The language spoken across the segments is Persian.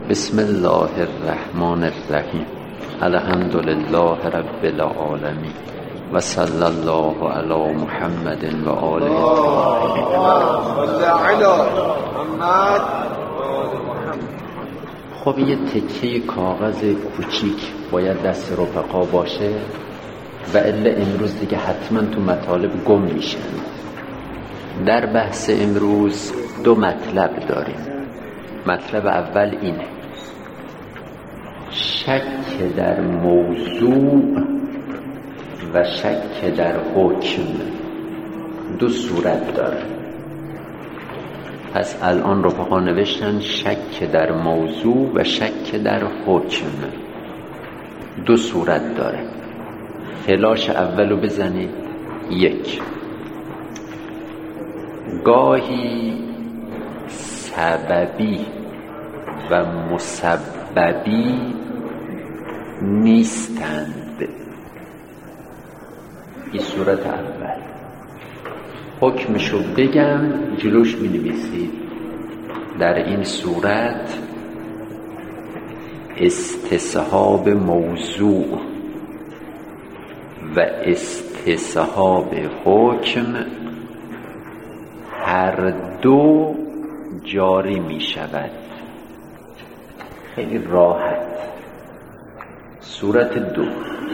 بسم الله الرحمن الرحیم. الحمد لله رب العالمین و صلی الله علی محمد و آله الطاهرین. خب یه تکه کاغذ کوچیک باید دست رفقا باشه و الا امروز دیگه حتما تو مطالب گم میشن. در بحث امروز دو مطلب داریم. مطلب اول اینه: شک در موضوع و شک در حکم دو صورت داره. پس الان رفقا نوشتن شک در موضوع و شک در حکم دو صورت داره. فلاش اولو بزنید. یک، گاهی سببی و مسببی نیستند. این صورت اول. حکمشو بگم جلوش می نویسید. در این صورت استصحاب موضوع و استصحاب حکم هر دو جاری می شود. خیلی راحت. صورت دو،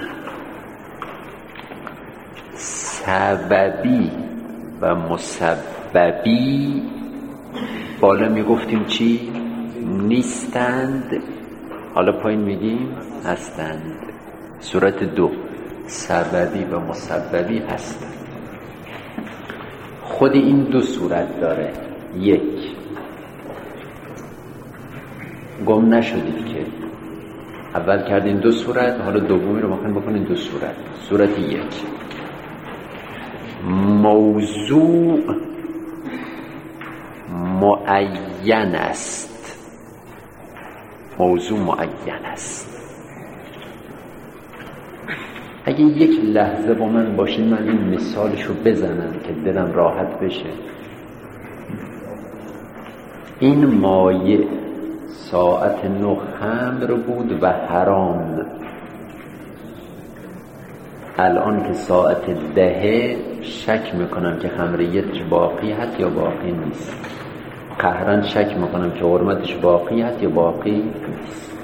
سببی و مسببی بالا می گفتیم چی؟ نیستند. حالا پایین میگیم هستند. صورت دو، سببی و مسببی هستند. خود این دو صورت داره. یک، گم نشدید که اول کردیم دو صورت، حالا دومی رو ممکن بکنیم دو صورت. صورت یک، موضوع معین است. موضوع معین است. اگه یک لحظه با من باشین من این مثالشو بزنم که دلم راحت بشه. این مایع ساعت 9 خمر بود و حرام. الان که ساعت 10 شک میکنم که خمریتش باقی هست یا باقی نیست. قهرن شک میکنم که حرمتش باقی هست یا باقی نیست.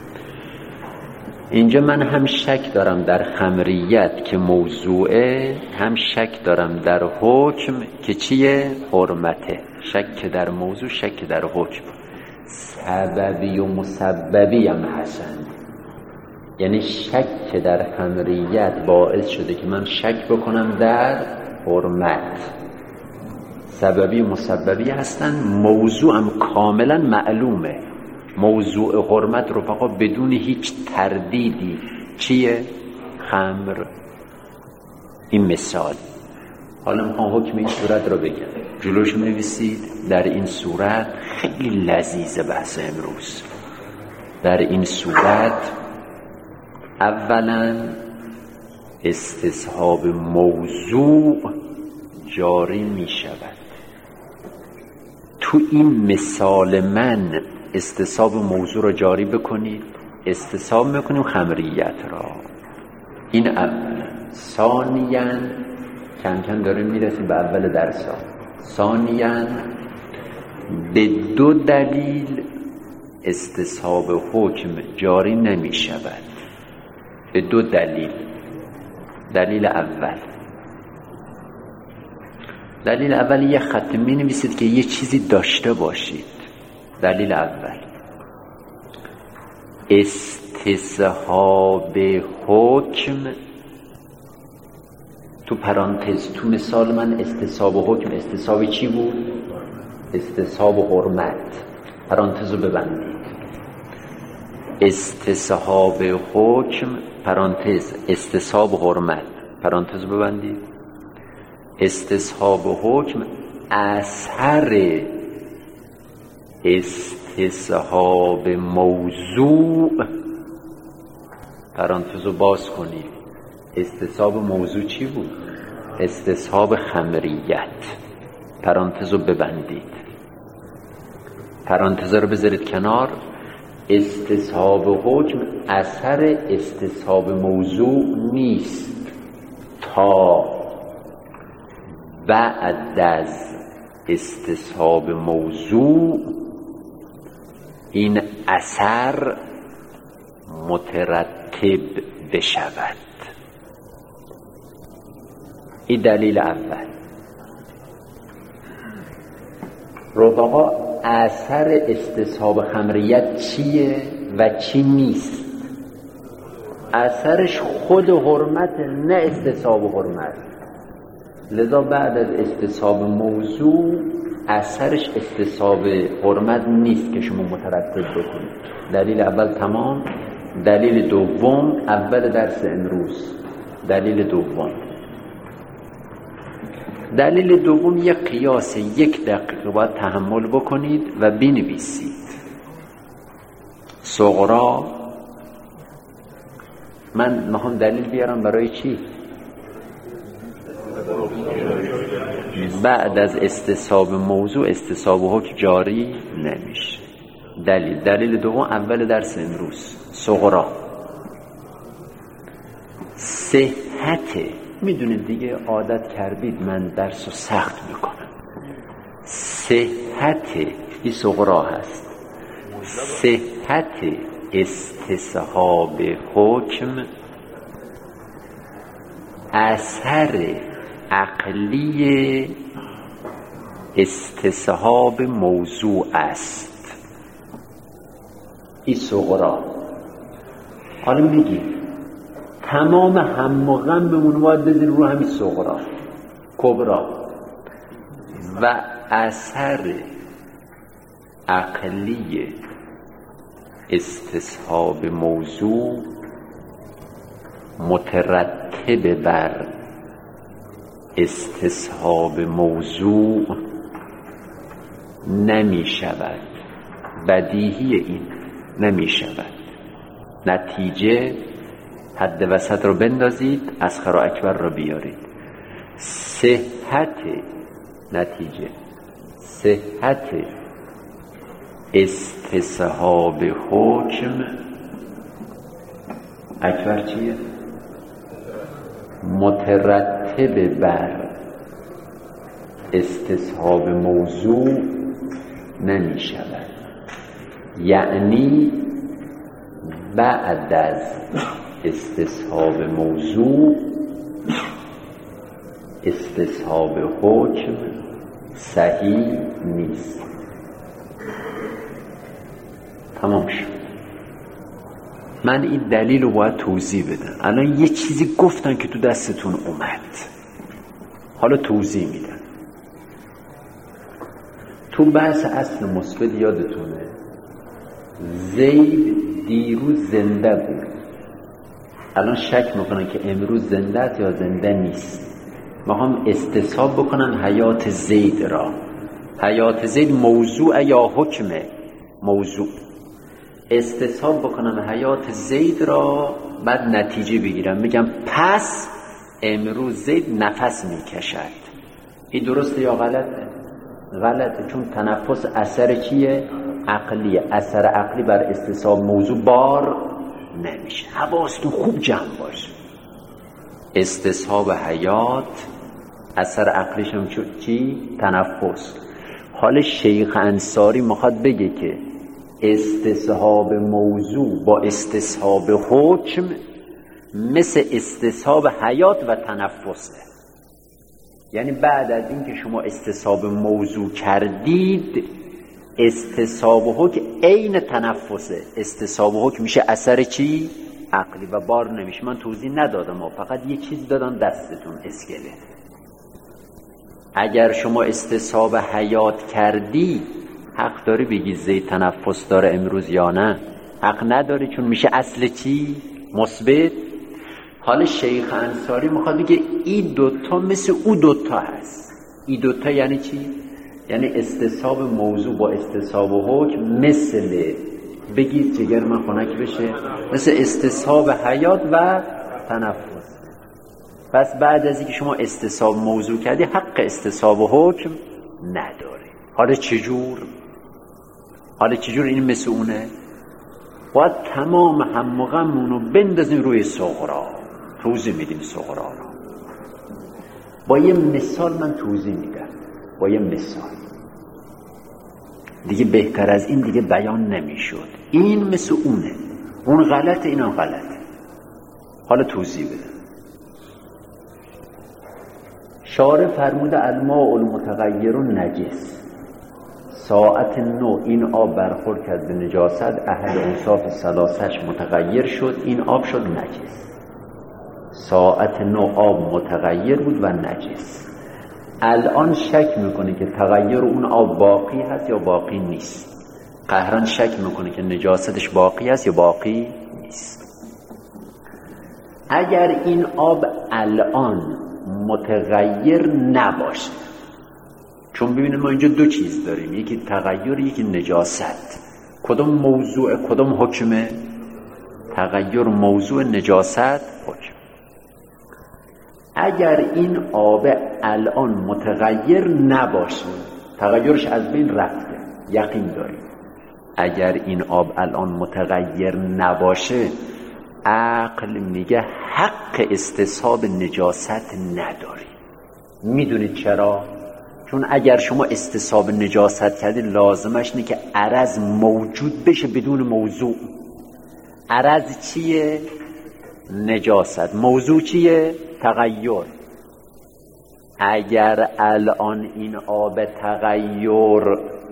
اینجا من هم شک دارم در خمریت که موضوعه، هم شک دارم در حکم که چیه؟ حرمته. شک در موضوع، شک در حکم. سببی و مسببی هم حسن. یعنی شک در خمریت باعث شده که من شک بکنم در حرمت. سببی و مسببی هستن. موضوع هم کاملا معلومه. موضوع حرمت رفقا بدون هیچ تردیدی چیه؟ خمر. این مثال. حالا میخوام حکم این صورت رو بگم. جلوش می‌نویسید. در این صورت خیلی لذیذه بحث امروز. در این صورت اولا استصحاب موضوع جاری می شود. تو این مثال من استصحاب موضوع را جاری بکنید، استصحاب میکنیم خمریت را. این اولا. ثانیاً کم کم داریم میرسیم به اول درسا. ثانیاً به دو دلیل استصحاب حکم جاری نمی شود. به دو دلیل. دلیل اول یه خط می نویسید که یه چیزی داشته باشید. دلیل اول استصحاب حکم. تو پرانتز تو مثال من استصحاب حکم استصحاب چی بود؟ استصحاب حرمت. پرانتزو ببندید. استصحاب حکم پرانتز استصحاب حرمت پرانتزو ببندید. استصحاب حکم اثر استصحاب موضوع پرانتزو باز کنید. استصحاب موضوع چی بود؟ استصحاب خمریت. پرانتزو ببندید. پرانتز رو بذارید کنار. استصحاب حکم اثر استصحاب موضوع نیست تا بعد از استصحاب موضوع این اثر مترتب بشود. این دلیل اول. رفقا اثر استصحاب خمریت چیه و چی نیست؟ اثرش خود حرمت، نه استصحاب حرمت. لذا بعد از استصحاب موضوع اثرش استصحاب حرمت نیست که شما مترتب بکنید. دلیل اول تمام. دلیل دوم اول درس امروز. دلیل دوم یک قیاس 1 دقیقه باید تحمل بکنید و بنویسید. صغرا من میخوام دلیل بیارم برای چی؟ بعد از استصحاب موضوع استصحاب حکم جاری نمیشه. دلیل دوم اول درس امروز. صغرا صحت، میدونید دیگه عادت کردید من درس رو سخت میکنم. صحت این صغرا هست. صحت استصحاب حکم اثر عقلی استصحاب موضوع است. این صغرا. حالا میگیم تمام هم و غممون باید بذاریم رو همین صغرا کبرا و اثر عقلی استصحاب موضوع مترتب بر استصحاب موضوع نمی شود. بدیهی این نمی شود. نتیجه حد وسط رو بندازید، اصغر و اکبر رو بیارید. صحت استصحاب حکم اکبر چیه؟ مترتب بر استصحاب موضوع نمی شود. یعنی بعد از استصحاب موضوع استصحاب حکم صحیح نیست. تمام شد. من این دلیل رو باید توضیح بدم. الان یه چیزی گفتن که تو دستتون اومد، حالا توضیح میدم. تو بحث اصل مثبت یادتونه زید دیروز زنده بود. الان شک میکنن که امروز زنده است یا زنده نیست. میخوام استصحاب بکنن حیات زید را. حیات زید موضوع یا حکمه؟ موضوع. استصحاب بکنم حیات زید را، بعد نتیجه بگیرم میگم پس امروز زید نفس میکشد. این درسته یا غلطه؟ غلطه، چون تنفس اثر چیه؟ عقلیه. اثر عقلی بر استصحاب موضوع بار نمیشه. حواستون خوب جمع باشه. استصحاب حیات اثر عقلیش هم چی؟ تنفس. حال شیخ انصاری میخواد بگه که استصحاب موضوع با استصحاب حکم مثل استصحاب حیات و تنفسه. یعنی بعد از این که شما استصحاب موضوع کردید استصحاب حکم عین تنفسه. استصحاب حکم میشه اثر چی؟ عقلی و بار نمیشه. من توضیح ندادم، فقط یه چیز دادم دستتون اسکلت. اگر شما استصحاب حیات کردی حق داری بگی زید تنفس داره امروز یا نه؟ حق نداری، چون میشه اصل چی؟ مثبت. حالا شیخ انصاری میخواد بگه این دوتا مثل او دوتا هست. این دوتا یعنی چی؟ یعنی استصحاب موضوع با استصحاب حکم مثل، بگید جگر من خنک بشه، مثل استصحاب حیات و تنفس. پس بعد از اینکه شما استصحاب موضوع کردی حق استصحاب حکم نداری. حالا چجور این مثل اونه؟ باید تمام هم و غمونو بندازیم روی صغرا. توضیح میدیم صغرا رو با یه مثال. من توضیح میدم با یه مثال، دیگه بهتر از این دیگه بیان نمیشد. این مثل اونه، اون غلطه اینا غلطه. حالا توضیح بدم. شارع فرموده الماء المتغیر نجس. ساعت 9 این آب برخورد کرد به نجاست، احد اوصاف ثلاثش متغیر شد، این آب شد نجس. ساعت 9 آب متغیر بود و نجس. الان شک میکنه که تغییر اون آب باقی هست یا باقی نیست. قهران شک میکنه که نجاستش باقی هست یا باقی نیست. اگر این آب الان متغیر نباشه، چون ببینید ما اینجا دو چیز داریم، یکی تغییر یکی نجاست. کدوم موضوع کدوم حکمه؟ تغییر موضوع، نجاست حکم. اگر این آب الان متغیر نباشه، تغییرش از بین رفته، یقین داریم. اگر این آب الان متغیر نباشه، عقل میگه حق استصحاب نجاست نداری. میدونید چرا؟ چون اگر شما استصحاب نجاست کردید لازمش اینه که عرض موجود بشه بدون موضوع. عرض چیه؟ نجاست. موضوع چیه؟ تغییر. اگر الان این آب تغییر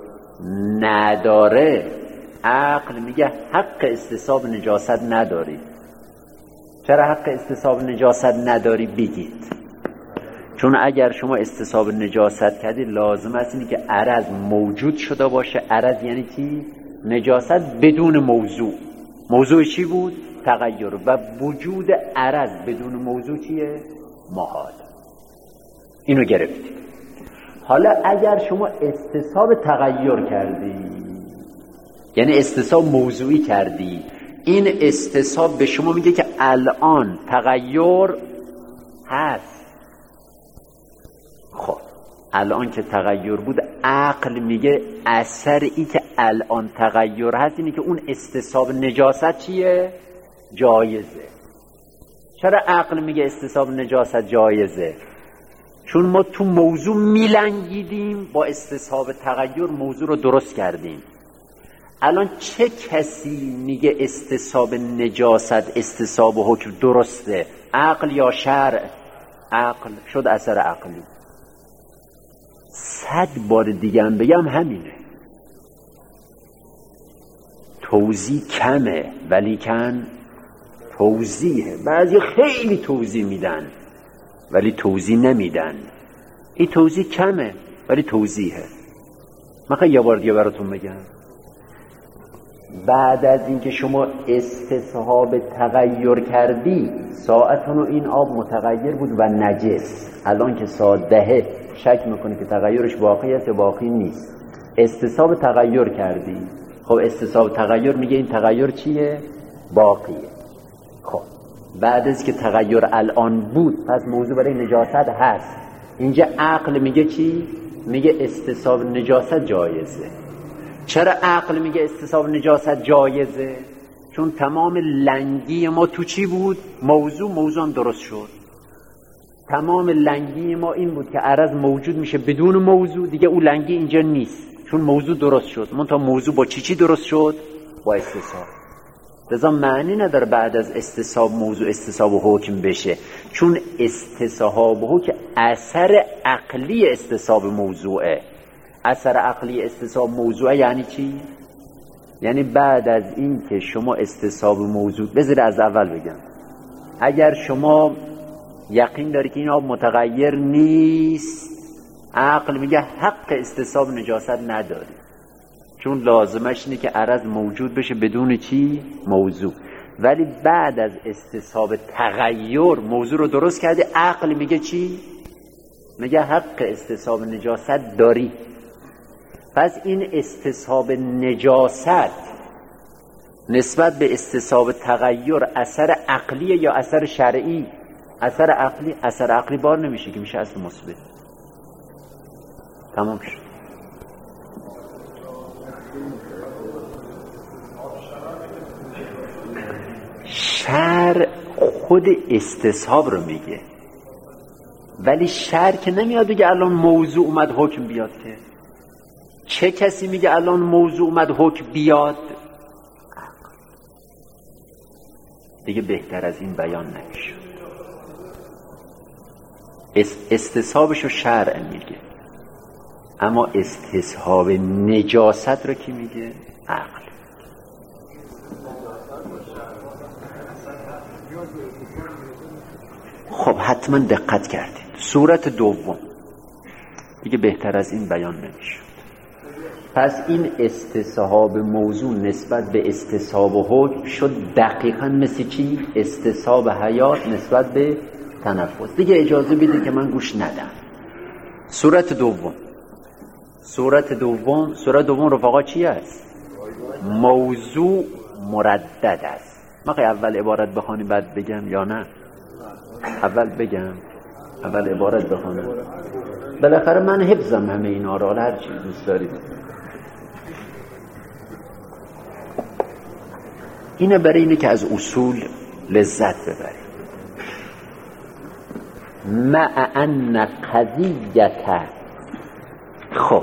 نداره، عقل میگه حق استصحاب نجاست نداری. چرا حق استصحاب نجاست نداری؟ بگید. چون اگر شما استصحاب نجاست کردید لازم است اینی که عرض موجود شده باشه. عرض یعنی چی؟ نجاست بدون موضوع. موضوع چی بود؟ تغییر. و وجود عرض بدون موضوع چیه؟ محال. اینو گرفتید. حالا اگر شما استصحاب تغییر کردی، یعنی استصحاب موضوعی کردی، این استصحاب به شما میگه که الان تغییر هست. خب الان که تغییر بود، عقل میگه اثر ای که الان تغییر هست اینه که اون استصحاب نجاست چیه؟ جایزه. چرا عقل میگه استصحاب نجاست جایزه؟ چون ما تو موضوع میلنگیدیم، با استصحاب تغییر موضوع رو درست کردیم. الان چه کسی میگه استصحاب نجاست استصحاب حکم درسته؟ عقل یا شرع؟ عقل. شد اثر عقلی. 100 بار دیگه هم بگم همینه. توضیح کمه ولیکن توضیحه. بعضی خیلی توضیح میدن ولی توضیح نمیدن. این توضیح کمه ولی توضیحه. من یه بار دیگه براتون بگم. بعد از اینکه شما استصحاب تغییر کردی، ساعتونو این آب متغیر بود و نجس. الان که ساعت 10 شک میکنه که تغییرش باقی است یا باقی نیست. استصحاب تغییر کردی. خب استصحاب تغییر میگه این تغییر چیه؟ باقیه. خب بعد از که تغییر الان بود، پس موضوع برای نجاست هست. اینجا عقل میگه چی؟ میگه استصحاب نجاست جایزه. چرا عقل میگه استصحاب نجاست جایزه؟ چون تمام لنگی ما تو چی بود؟ موضوع هم درست شد. تمام لنگی ما این بود که عرض موجود میشه بدون موضوع، دیگه اون لنگی اینجا نیست چون موضوع درست شد. منتها موضوع با چی درست شد؟ با استصحاب. لذا معنی نداره بعد از استصحاب موضوع استصحاب حکم بشه، چون استصحاب حکم اثر عقلی استصحاب موضوعه. اثر عقلی استصحاب موضوعه یعنی چی؟ یعنی بعد از این که شما استصحاب موضوع، بذار از اول بگم، اگر شما یقین داری که این آب متغیر نیست، عقل میگه حق استصحاب نجاست نداری، چون لازمش اینه که عرض موجود بشه بدون چی؟ موضوع. ولی بعد از استصحاب تغییر موضوع رو درست کرده، عقل میگه چی؟ میگه حق استصحاب نجاست داری. پس این استصحاب نجاست نسبت به استصحاب تغییر اثر عقلیه یا اثر شرعی؟ اثر عقلی. اثر عقلی بار نمیشه که میشه اصل مثبت. تمام شد. شرع خود استصحاب رو میگه، ولی شرع که نمیاد بگه الان موضوع اومد حکم بیاد. که چه کسی میگه الان موضوع اومد حکم بیاد؟ دیگه بهتر از این بیان نمیشه. استصحابشو شرع میگه، اما استصحاب نجاست رو کی میگه؟ عقل. خب حتما دقت کردید. صورت دوم دیگه بهتر از این بیان نمیشه. پس این استصحاب موضوع نسبت به استصحاب حکم شد دقیقاً مثل چی؟ استصحاب حیات نسبت به تنفس. دیگه اجازه بدید که من گوش ندم. صورت دوم رفقا چی است؟ موضوع مردد است. ما اول عبارت بخوانیم بعد بگم یا نه؟ اول بگم، اول عبارت بخوانم. بالاخره من حفظم همه اینا رو، هر چی دوست دارید. اینه برای اینه که از اصول لذت ببرید. مع ان قضیت. خب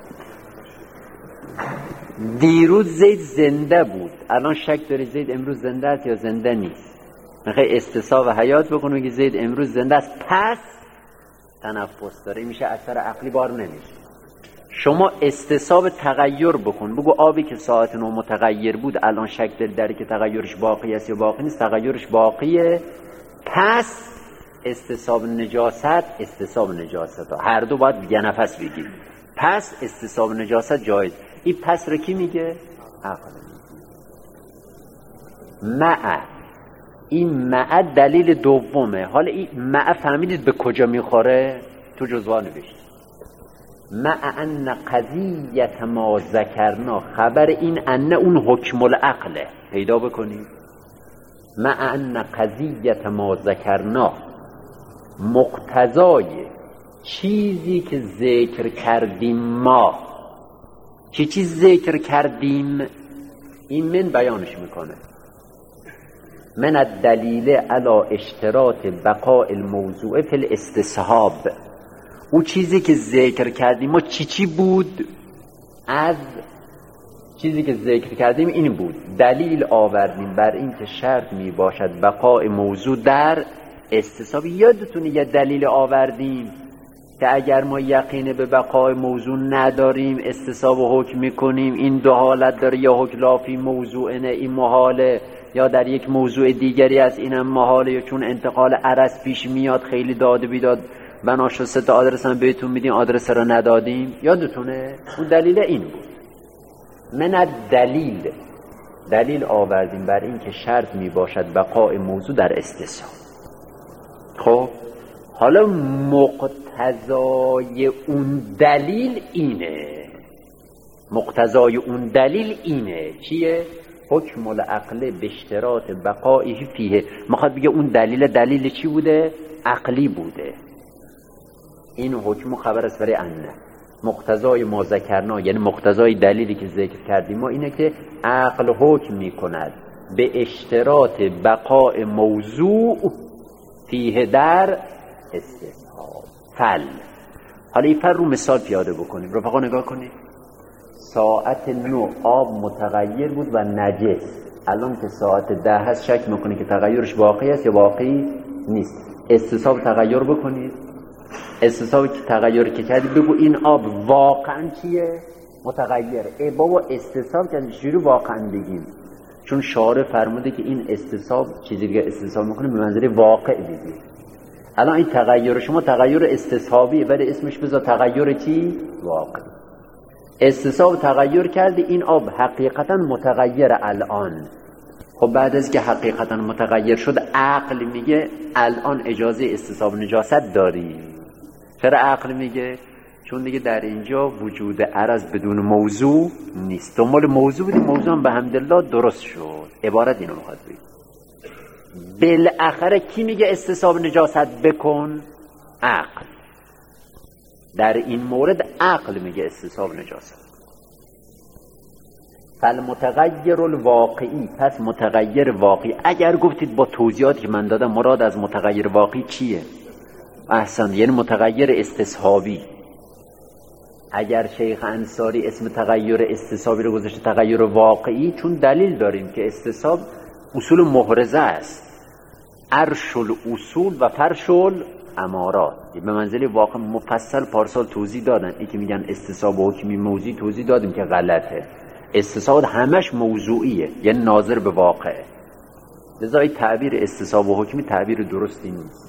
دیروز زید زنده بود، الان شک داری زید امروز زنده است یا زنده نیست؟ میخوای استصحاب حیات بکنه که زید امروز زنده است پس تنفس داره، میشه اثر عقلی بار نمیشه. شما استصحاب تغییر بکن، بگو آبی که ساعت 9 متغیر بود الان شک داری که تغییرش باقی است یا باقی نیست؟ تغییرش باقیه، پس استصحاب نجاست ها هر دو باید یه نفس بگیریم، پس استصحاب نجاست جایز. این پس رو کی میگه؟ عقل. این مع دلیل دومه. حالا این مع فهمیدید به کجا میخوره؟ تو جزوه نوشت مع ان قضیت ما ذکرنا، خبر این ان اون حکم العقله پیدا بکنید. مع ان قضیت ما ذکرنا، مقتضای چیزی که ذکر کردیم ما. چی چیز ذکر کردیم؟ این من بیانش میکنه. من الدلیل علی اشتراط بقاء الموضوع فی الاستصحاب. او چیزی که ذکر کردیم ما چی بود؟ از چیزی که ذکر کردیم این بود، دلیل آوردیم بر این که شرط می باشد بقاء موضوع در استصحاب. یادتونه یه دلیل آوردیم که اگر ما یقین به بقای موضوع نداریم استصحاب و حکم میکنیم، این دو حالت داره، یا حکم لافی موضوع نه این محاله، یا در یک موضوع دیگری از اینم محاله، یا چون انتقال عرض پیش میاد خیلی داد بیداد بناشو 3 تا آدرس هم بهتون میدیم آدرس رو ندادیم. یادتونه اون دلیل این بود. من دلیل آوردیم بر این که شرط می باشد بقای موضوع در استصحاب. خب حالا مقتضای اون دلیل اینه. چیه؟ حکم العقل به اشتراط بقائه فیه. میخواد بگه اون دلیل چی بوده؟ عقلی بوده. این حکم خبر است برای انه. مقتضای ما ذکرنا، یعنی مقتضای دلیلی که ذکر کردیم ما اینه که عقل حکم میکند به اشتراط بقاء موضوع فیه در استصحاب. حالا این رو مثال پیاده بکنیم. رفقا نگاه کنید. ساعت 9 آب متغیر بود و نجس. الان که ساعت 10 هست شک میکنید که تغییرش باقی است یا باقی نیست. استصحاب تغییر بکنید. استصحاب که تغییر که کردی بگو این آب واقعا چیه؟ متغیره. بابا استصحاب که چجوری واقعا بگیم؟ چون شارع فرموده که این استصحاب چیزی که استصحاب میکنه به منظره واقع بگیم. الان این تغییر شما تغییر استصحابی، ولی اسمش بذار تغییر چی؟ واقع. استصحاب تغییر کرده، این آب حقیقتا متغیر الان. خب بعد از که حقیقتا متغیر شد عقل میگه الان اجازه استصحاب نجاست داری. چرا عقل میگه؟ چون دیگه در اینجا وجود عرض بدون موضوع نیست. دنبال موضوع بودیم، موضوع هم به حمدالله درست شد. عبارت اینو میخواد بگه. بالاخره کی میگه استصحاب نجاست بکن؟ عقل. در این مورد عقل میگه استصحاب نجاست. فالمتغیر الواقعی، پس متغیر واقعی. اگر گفتید با توضیحاتی که من دادم مراد از متغیر واقعی چیه؟ احسن، یعنی متغیر استصحابی. اگر شیخ انصاری اسم تغییر استصحابی رو گذاشته تغییر واقعی، چون دلیل داریم که استصحاب اصول محرزه است، عرش الاصول و فرش الامارات. به منزله واقع مفصل پارسال توضیح دادن. این که میگن استصحاب و حکمی موضوعی توضیح دادیم که غلطه. استصحاب همش موضوعیه، یعنی ناظر به واقعه. لذا تعبیر استصحاب و حکمی تعبیر درستی نیست.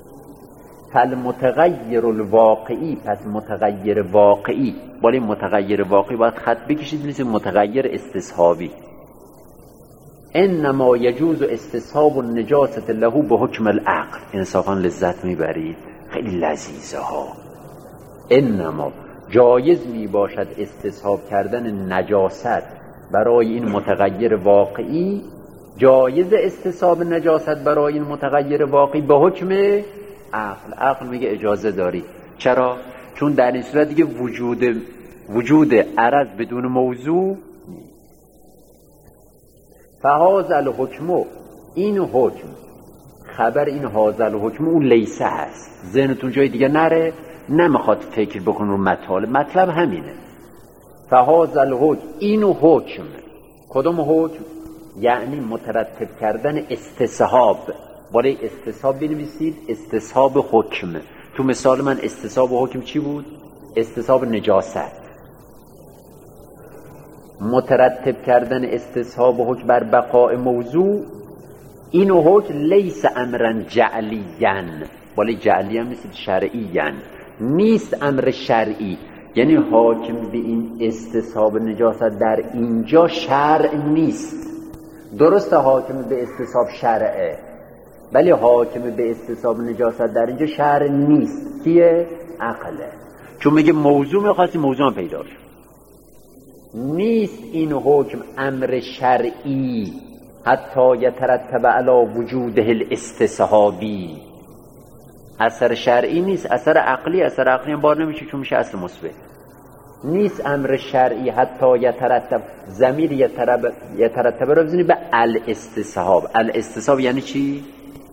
فالمتغیر الواقعی، پس متغیر واقعی، بالای متغیر واقعی باید خط بکشید مثل متغیر استصحابی. انما یجوز استصحاب النجاست له به حکم العقل. انصافا لذت میبرید، خیلی لذیذه ها. انما جایز می باشد استصحاب کردن نجاست برای این متغیر واقعی، جایز استصحاب نجاست برای این متغیر واقعی به حکم عقل. عقل میگه اجازه داری. چرا؟ چون در این صورت دیگه وجود عرض بدون موضوع. فهذا الحکم، این حکم، خبر این هذا الحکم اون لیسه هست. ذهنتون جای دیگه نره، نمیخواد فکر بکن رو مطلب همینه. فهذا الحکم، این حکم. کدوم حکم؟ یعنی مترتب کردن استصحاب. بالای استصحاب بنویسید استصحاب حکم. تو مثال من استصحاب حکم چی بود؟ استصحاب نجاست. مترتب کردن استصحاب حکم بر بقاء موضوع. این حکم لیس امرا جعلیاً، بالای جعلی هم نیست، شرعیاً نیست، امر شرعی. یعنی حاکم به این استصحاب نجاست در اینجا شرع نیست. درسته حاکم به استصحاب شرعه، ولی حاکم به استصحاب نجاست در اینجا شرع نیست. کیه؟ عقله. چون میگه موضوع میخواستی، موضوع هم پیدا شد. نیست این حکم امر شرعی حتی یترتب علی وجوده الاستصحابی. اثر شرعی نیست، اثر عقلی. اثر عقلی هم بار نمیشه چون میشه اصل مثبت. نیست امر شرعی حتی یترتب، ضمیر یترتب رو بزنی به الاستصحاب. الاستصحاب یعنی چی؟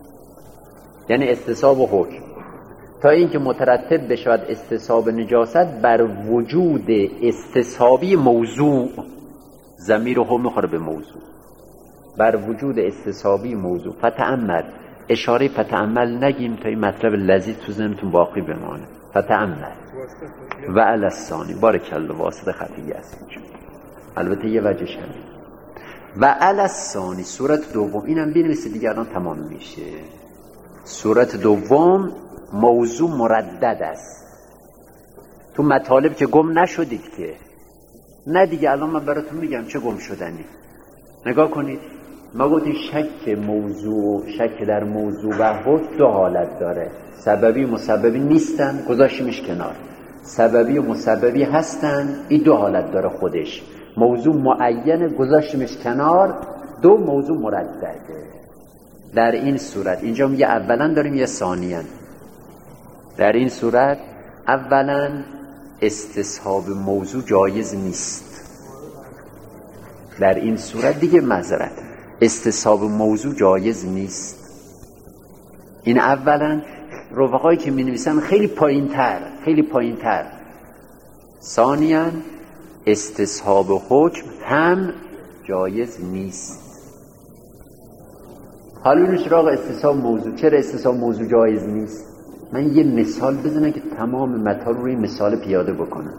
یعنی استصحاب و حکم. تا اینکه مترتب بشود استصحاب نجاست بر وجود استصحابی موضوع. ضمیر هم میخوره به موضوع، بر وجود استصحابی موضوع. فتأمل، اشاره فتأمل نگیم تا این مطلب لذیذ تو ذهنتون باقی بمانه. فتأمل و علی الثانی، بارکالله، واسطه خطیه است اینجا، البته یه وجهش همین. و علی الثانی، صورت دوم. اینم بنویسید دیگه الان تمام میشه. صورت دوم موضوع مردد است. تو مطالب که گم نشدید که، نه دیگه. الان من براتون میگم چه گم شدنی. نگاه کنید، ما گفتیم شک موضوع، شک در موضوع و حکم دو حالت داره. سببی و مسببی نیستن، گذاشیمش کنار. سببی و مسببی هستن، این دو حالت داره خودش. موضوع معینه، گذاشیمش کنار. دو موضوع مردده. در این صورت اینجا میگه اولا داریم یه ثانیاً. در این صورت اولا استصحاب موضوع جایز نیست. در این صورت دیگه معذرت، استصحاب موضوع جایز نیست. این اولا. رفقایی که می نویسن خیلی پایین تر. ثانیاً استصحاب حکم هم جایز نیست. حالا این سراغ استصحاب موضوع. چرا استصحاب موضوع جایز نیست؟ من یه مثال بزنم که تمام مطالب رو این مثال پیاده بکنم.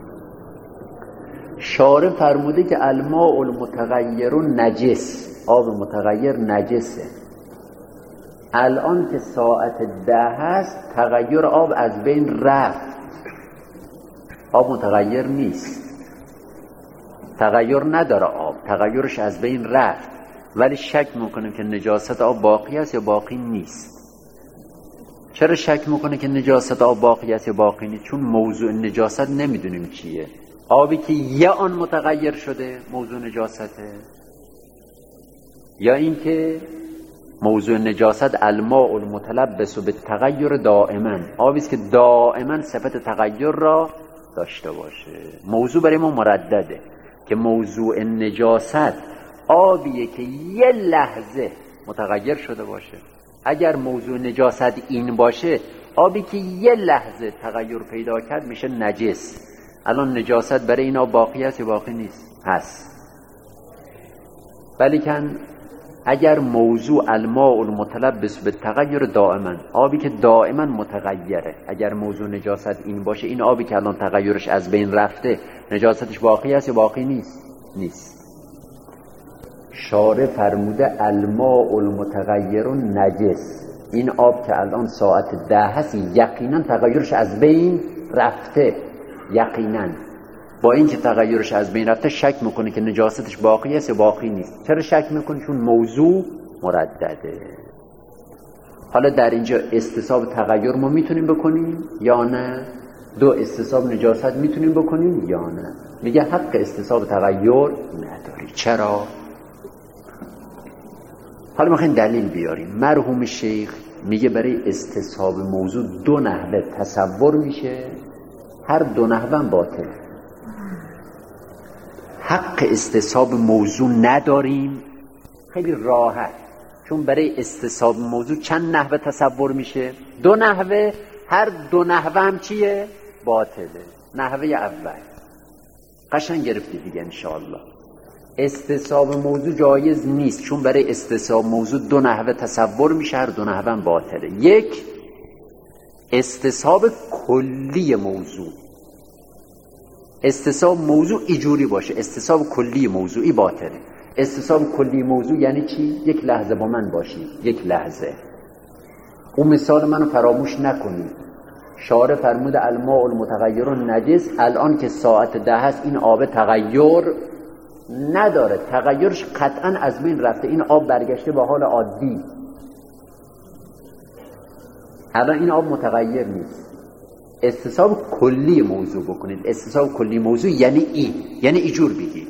شارع فرموده که الماء المتغیر نجس، آب متغیر نجسه. الان که ساعت 10 هست تغییر آب از بین رفت. آب متغیر نیست، تغییر نداره، آب تغییرش از بین رفت. ولی شک میکنیم که نجاست آب باقی است یا باقی نیست. چرا شک میکنه که نجاست آب باقی است یا باقی نیست؟ چون موضوع نجاست نمیدونیم چیه. آبی که یا آن متغیر شده موضوع نجاسته، یا اینکه موضوع نجاست الماء المتلبس بالتغیر دائما، آبی است که دائما صفت تغیر را داشته باشه. موضوع برای ما مردده. که موضوع نجاست آبیه که یه لحظه متغیر شده باشه. اگر موضوع نجاست این باشه، آبی که یه لحظه تغییر پیدا کرد میشه نجس. الان نجاست برای این آب باقی است یا باقی نیست؟ هست. ولیکن اگر موضوع الماء المتلبس به تغییر دائما، آبی که دائما متغیره، اگر موضوع نجاست این باشه، این آبی که الان تغییرش از بین رفته نجاستش باقی است یا باقی نیست؟ نیست. شارع فرموده الماء المتغیر نجس. این آب که الان ساعت 10 هست یقینا تغییرش از بین رفته، یقینا. با اینکه تغییرش از بین رفته شک میکنه که نجاستش باقی است یا باقی نیست. چرا شک میکنه؟ چون موضوع مردده. حالا در اینجا استصحاب تغییر ما میتونیم بکنیم یا نه؟ دو استصحاب نجاست میتونیم بکنیم یا نه؟ میگه حق استصحاب تغییر نداری. چرا؟ حالا میخوایم دلیل بیاریم. مرحوم شیخ میگه برای استصحاب موضوع دو نحوه تصور میشه، هر دو نحوه باطل. حق استصحاب موضوع نداریم، خیلی راحت، چون برای استصحاب موضوع چند نحوه تصور میشه؟ دو نحوه، هر دو نحوه هم چیه؟ باطله. نحوه اول قشنگ گرفتی دیگه انشاءالله. استصحاب موضوع جایز نیست، چون برای استصحاب موضوع دو نحوه تصور میشه، هر دو نحوه هم باطله. یک، استصحاب کلی موضوع. استصحاب موضوع ایجوری باشه، استصحاب کلی موضوعی باطله. استصحاب کلی موضوع یعنی چی؟ یک لحظه با من باشید، یک لحظه. اون مثال منو فراموش نکنید. شارع فرمود الماء المتغیر نجس. الان که ساعت 10 هست این آب تغییر نداره، تغییرش قطعا از بین رفته، این آب برگشته به حال عادی. الان این آب متغیر نیست. استصحاب کلی موضوع بکنید. استصحاب کلی موضوع یعنی این، یعنی اینجور بگید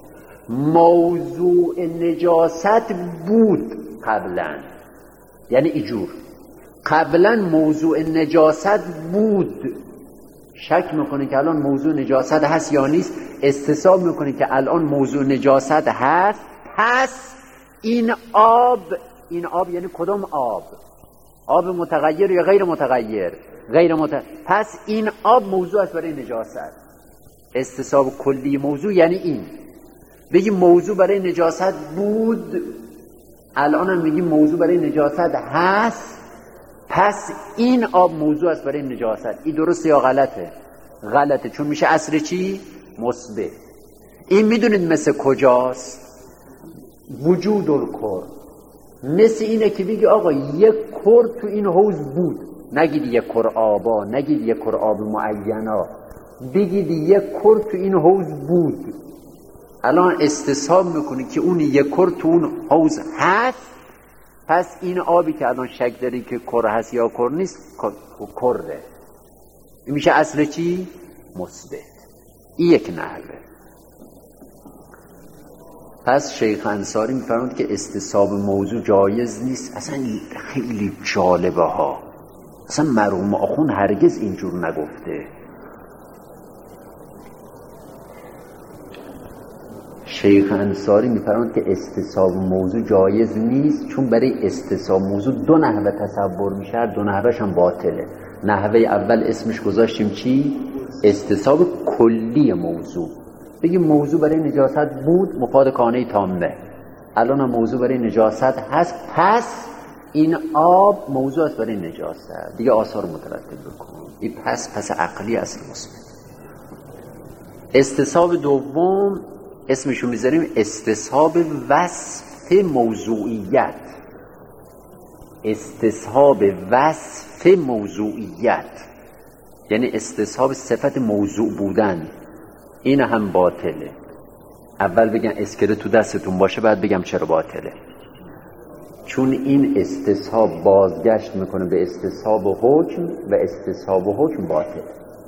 موضوع نجاست بود قبلا، یعنی اینجور قبلا موضوع نجاست بود، شک میکنه که الان موضوع نجاست هست یا نیست، استصحاب میکنه که الان موضوع نجاست هست، پس این آب یعنی کدام آب؟ آب متغیر یا غیر متغیر؟ پس این آب موضوع است برای نجاست. استصحاب کلی موضوع یعنی این، بگی موضوع برای نجاست بود، الان هم میگی موضوع برای نجاست هست، پس این آب موضوع است برای نجاست. این درسته یا غلطه؟ غلطه، چون میشه اصل چی؟ مثبت. این میدونید مثل کجاست؟ وجود الکر. مثل اینه که بگی آقا یک کر تو این حوض بود، نگید یک کر آبا، نگید یک کر آب معینا، بگید یک کر تو این حوض بود. الان استصحاب میکنی که اون یک کر تو اون حوض هست، پس این آبی که الان شک داری که کر هست یا کر نیست، کره. این میشه اصل چی؟ مثبت. این یک نحوه. پس شیخ انصاری میفرمود که استصحاب موضوع جایز نیست. اصلا خیلی جالبه ها، اصلا مرحوم آخون هرگز اینجور نگفته. شیخ انصاری میفرمود که استصحاب موضوع جایز نیست، چون برای استصحاب موضوع دو نحوه تصور میشه، دو نحوهش هم باطله. نحوه اول اسمش گذاشتیم چی؟ استصحاب کلی موضوع. بگیم موضوع برای نجاست بود، مفاد کانه تامه، الان هم موضوع برای نجاست هست، پس این آب موضوع است برای نجاست. دیگه آثار مترتب بکن. این پس عقلی اصل مثبت. استصحاب دوم اسمشو میذاریم استصحاب وصف موضوعیت. استصحاب وصف موضوعیت یعنی استصحاب صفت موضوع بودن. این هم باطله. اول بگم اسکله تو دستتون باشه، بعد بگم چرا باطله. چون این استصحاب بازگشت میکنه به استصحاب حکم و استصحاب حکم باطله.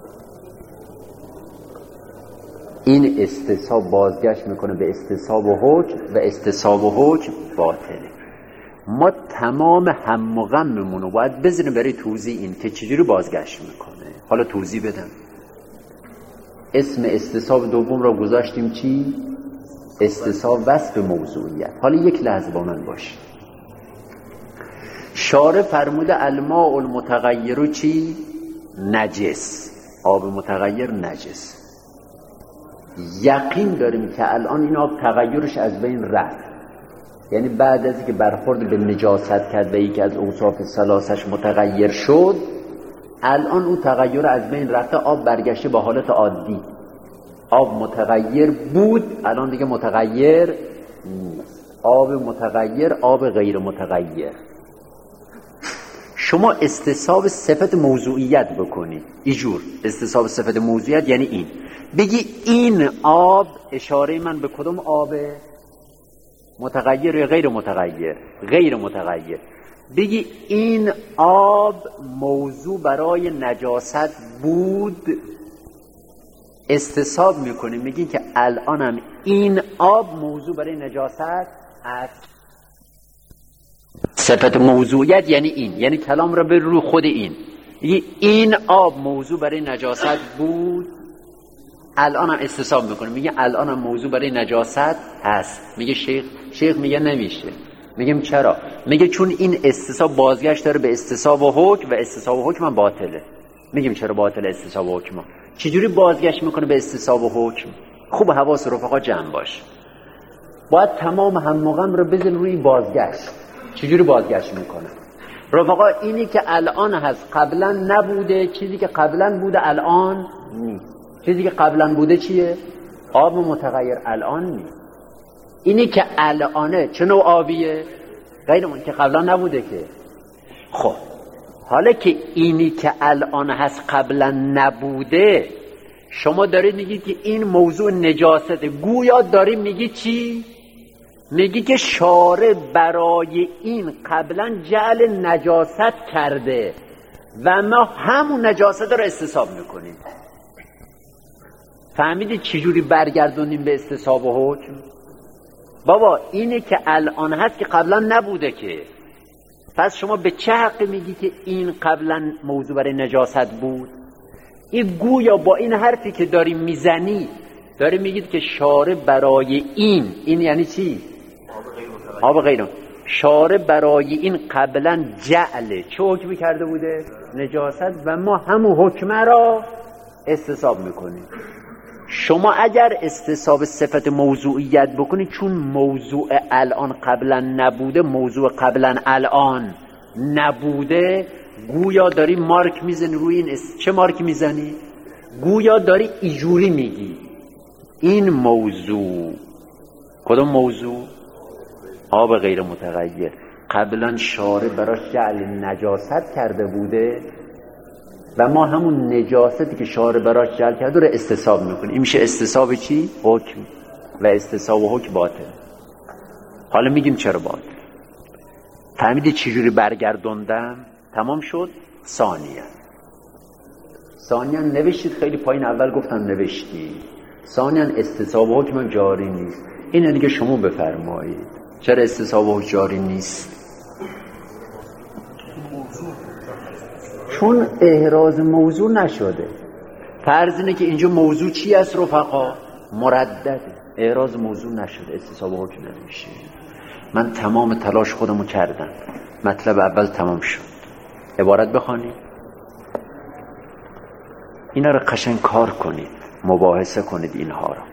این استصحاب بازگشت میکنه به استصحاب حکم و استصحاب حکم باطله. ما تمام هم و غممون رو باید بزنیم برای توضیح این که چجوری بازگشت میکنه. حالا توضیح بدم. اسم استصحاب دوم را گذاشتیم چی؟ استصحاب وصف موضوعیت. حالا یک لحظه با من باشید. شارع فرموده الماء المتغیر چی؟ نجس. آب متغیر نجس. یقین داریم که الان این آب تغییرش از بین رفت، یعنی بعد از اینکه برخورد به نجاست کرد و یکی از اوصاف ثلاثش متغیر شد، الان اون تغییر از بین رفته، آب برگشته به حالت عادی. آب متغیر بود، الان دیگه متغیر نیست. آب متغیر، آب غیر متغیر. شما استصحاب صفت موضوعیت بکنید، اینجور استصحاب صفت موضوعیت یعنی این، بگی این آب، اشاره من به کدوم آبه؟ متغیر یا غیر متغیر؟ غیر متغیر. بگی این آب موضوع برای نجاست بود، استصحاب میکنیم، میگیم که الانم این آب موضوع برای نجاست است. صفت موضوعیت یعنی این، یعنی کلام را به رو خود این آب موضوع برای نجاست بود، الانم استصحاب میکنه، میگه الانم موضوع برای نجاست هست. میگه شیخ میگه نمیشه. میگم چرا؟ میگه چون این استصحاب بازگشت داره به استصحاب و حکم و استصحاب و حکم باطله. میگیم چرا باطله استصحاب و حکم؟ چجوری بازگشت میکنه به استصحاب و حکم؟ خوب حواس رفقا جمع باش. باید تمام هممغم رو بزن روی بازگشت. چجوری بازگشت میکنه؟ رفقا اینی که الان هست قبلا نبوده، چیزی که قبلا بوده الان نیست. چیزی که قبلا بوده چیه؟ آب متغیر الان نیست. اینی که الانه چه نوع آبیه؟ غیر که قبلا نبوده که. خب حالا که اینی که الان هست قبلا نبوده، شما دارید میگید که این موضوع نجاسته، گویا دارید میگید چی؟ میگی که شارع برای این قبلا جعل نجاست کرده و ما همون نجاست رو استصحاب میکنیم. فهمیدید چجوری برگردونیم به استصحاب و حکم؟ بابا اینه که الان هست که قبلا نبوده که. پس شما به چه حقی میگی که این قبلا موضوع برای نجاست بود؟ این گویا با این حرفی که داری میزنی داری میگید که شارع برای این یعنی چی؟ آب غیر. شارع برای این قبلا جعل چه حکمی کرده بوده؟ نجاست و ما همون حکمه را استصحاب میکنیم. شما اگر استصحاب صفت موضوعیت بکنید، چون موضوع الان قبلا نبوده، موضوع قبلا الان نبوده، گویا داری مارک میزنی روی این چه مارک میزنی؟ گویا داری ایجوری میگی این موضوع، کدوم موضوع؟ آب غیر متغیر، قبلا شارع براش جعل نجاست کرده بوده و ما همون نجاستی که شارع براش جعل کرده رو استصحاب میکنیم. این میشه استصحاب چی؟ حکم. و استصحاب و حکم باطل. حالا میگیم چرا باطل؟ فهمیدی چجوری برگردوندم؟ تمام شد؟ ثانیا نوشتید خیلی پایین، اول گفتم نوشتید. ثانیا استصحاب و حکم جاری نیست. اینه دیگه شما بفرمایید چرا استصحاب و حکم جاری نیست؟ چون احراز موضوع نشده. فرض اینه که اینجا موضوع چی است رفقا؟ مردده. احراز موضوع نشده، استصحاب و حکم نمیشه. من تمام تلاش خودمو کردم، مطلب اول تمام شد. عبارت بخوانید، اینا رو قشنگ کار کنید، مباحثه کنید اینها رو.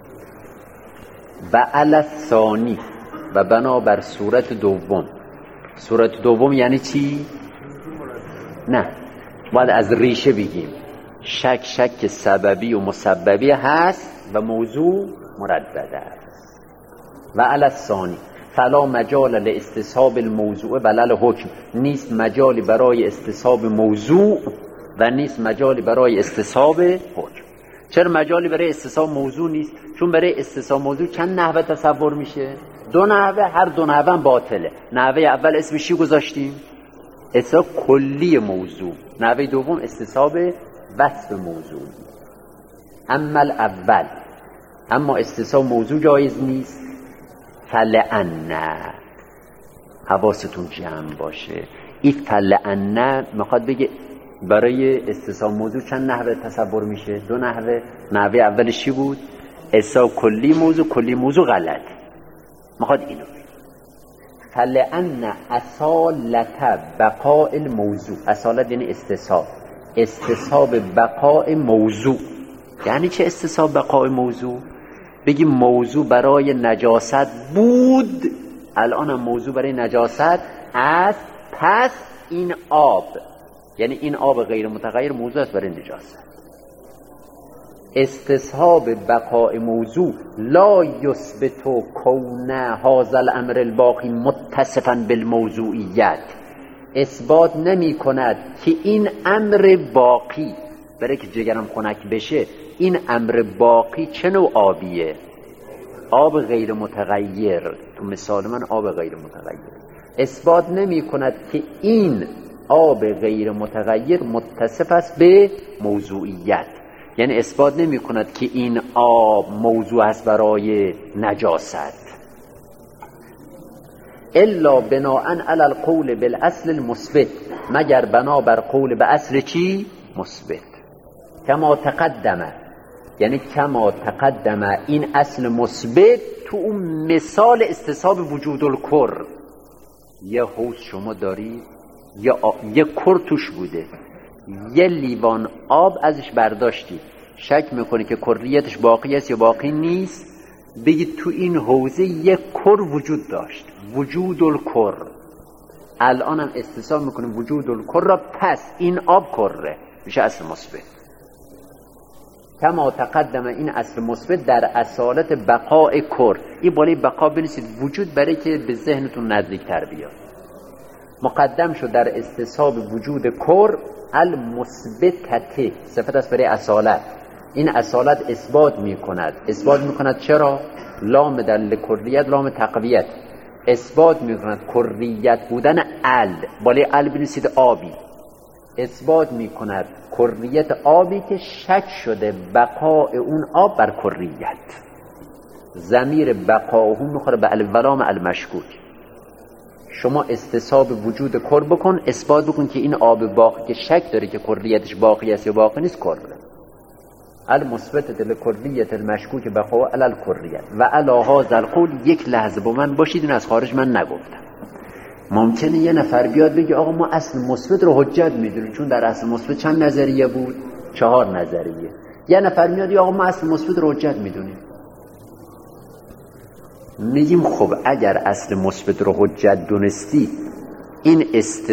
و علی الثانی، و بنابر صورت دوم. صورت دوم یعنی چی؟ نه، باید از ریشه بگیم. شک سببی و مسببی هست و موضوع مردده است. و علی الثانی فلا مجال لاستصحاب الموضوع بل حکم، نیست مجالی برای استصحاب موضوع و نیست مجالی برای استصحاب حکم. چرا مجالی برای استصحاب موضوع نیست؟ چون برای استصحاب موضوع چند نحوه تصور میشه؟ دو نحوه، هر دو نحوه باطله. نحوه اول اسمش چی گذاشتیم؟ استصحاب کلی موضوع. نحوه دوم استصحاب وصف موضوع. اما الاول، اما استصحاب موضوع جایز نیست. فلأن، حواستون جمع باشه، این فلأن میخواد بگه برای استصحاب موضوع چند نحوه تصور میشه؟ دو نحوه. نحوه اولش چی بود؟ استصحاب کلی موضوع غلط. میخواد اینو فلأن اصالت بقاء الموضوع، اصالت یعنی استصحاب بقاء موضوع. یعنی چه استصحاب بقاء موضوع؟ بگیم موضوع برای نجاست بود، الان هم موضوع برای نجاست است، پس این آب، یعنی این آب غیر متغیر موضوع است برای نجاست. استصحاب بقاء موضوع لا یثبت کون هذا الامر الباقی متصفا بالموضوعیت، اثبات نمی کند که این امر باقی، برای که جگرم خنک بشه، این امر باقی چه نوع آبیه؟ آب غیر متغیر. تو مثال من آب غیر متغیر. اثبات نمی کند که این آب غیر متغیر متصف است به موضوعیت، یعنی اثبات نمی کند که این آب موضوع است برای نجاست، الا بناء علی القول بالاصل المثبت، مگر بنا بر قول به اصل چی؟ مثبت. کما تقدم، یعنی کما تقدم، این اصل مثبت تو اون مثال استصحاب وجود الکر. یه حوض شما دارید، یه کر توش بوده، یه لیوان آب ازش برداشتید، شک میکنی که کریتش باقی است یا باقی نیست، بگید تو این حوضه یه کر وجود داشت، وجود الکر. الان هم استصحاب میکنیم وجود الکر را، پس این آب کره، میشه اصل مثبت. کما تقدم، این اصل مثبت در اصالت بقاء کر. این بالای بقا بنویسید وجود، برای که به ذهنتون نزدیکتر بیاد. مقدم شد در استصحاب وجود کر المثبتته، صفت است برای اصالت. این اصالت اثبات میکند چرا؟ لام دل کریت، لام تقویت. اثبات میکند کریت بودن بالای بنویسید آبی. اثبات میکند کریت آبی که شک شده بقاء اون آب بر کریت. ضمیر بقاء هم میخوره به الولام المشکوک. شما استصحاب وجود کر بکن، اثبات بکن که این آب باقی که شک داره که کریتش باقی است یا باقی نیست کره. المثبت لکریت المشکوک بقاء علی الکریت و علی هذا القول. یک لحظه با من باشید، این از خارج من نگفتم. ممکنه یه نفر بیاد بگه آقا ما اصل مثبت رو حجت میدونیم، چون در اصل مثبت چند نظریه بود؟ 4 نظریه. یه نفر میاد آقا ما اصل مثبت رو حجت میدونیم. میگیم خب اگر اصل مثبت رو حجت دونستی، این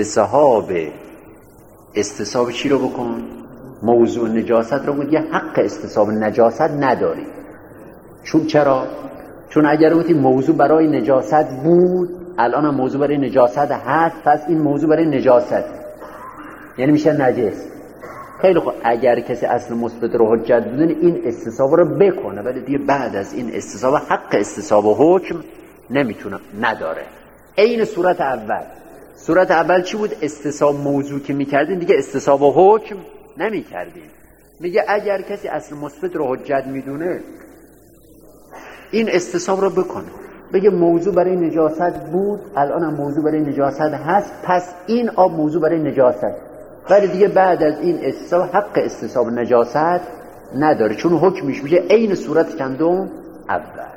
استصحاب چی رو بکن؟ موضوع نجاست رو بگی حق استصحاب نجاست نداری. چرا؟ چون اگر گفتی موضوع برای نجاست بود، الان هم موضوع برای نجاست هست، پس این موضوع برای نجاست، یعنی میشه نجس. خیلی خوب، اگر کسی اصل مثبت رو حجت بدونه این استصحاب رو بکنه، ولی دیگه بعد از این استصحاب حق استصحاب و حکم نداره. این صورت اول چی بود؟ استصحاب موضوع که میکردین دیگه استصحاب و حکم نمیکردین. میگه اگر کسی اصل مثبت رو حجت میدونه این استصحاب رو بکنه، بگه موضوع برای نجاست بود، الان هم موضوع برای نجاست هست، پس این آب موضوع برای نجاست، ولی دیگه بعد از این استصحاب حق استصحاب نجاست نداره، چون حکمش میشه عین صورت چندم اول.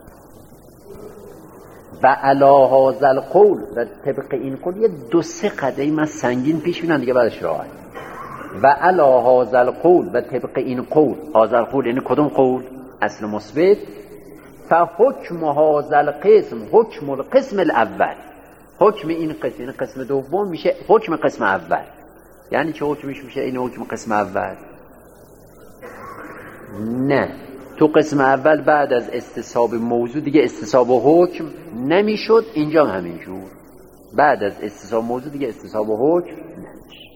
و علی هذا القول، و طبق این قول یه 2-3 قدم از سنگین پیش میرن دیگه بعدش راحت. و علی هذا القول، و طبق این قول، هذا القول یعنی کدوم قول؟ اصل مثبت. فحکم هذا القسم حکم القسم الاول، حکم این قسم، یعنی قسم دوم میشه حکم قسم اول. یعنی چه حکمش میشه این حکم قسم اول؟ نه، تو قسم اول بعد از استصحاب موضوع دیگه استصحاب و حکم نمیشد، اینجا همینجور بعد از استصحاب موضوع دیگه استصحاب و حکم نمیشه.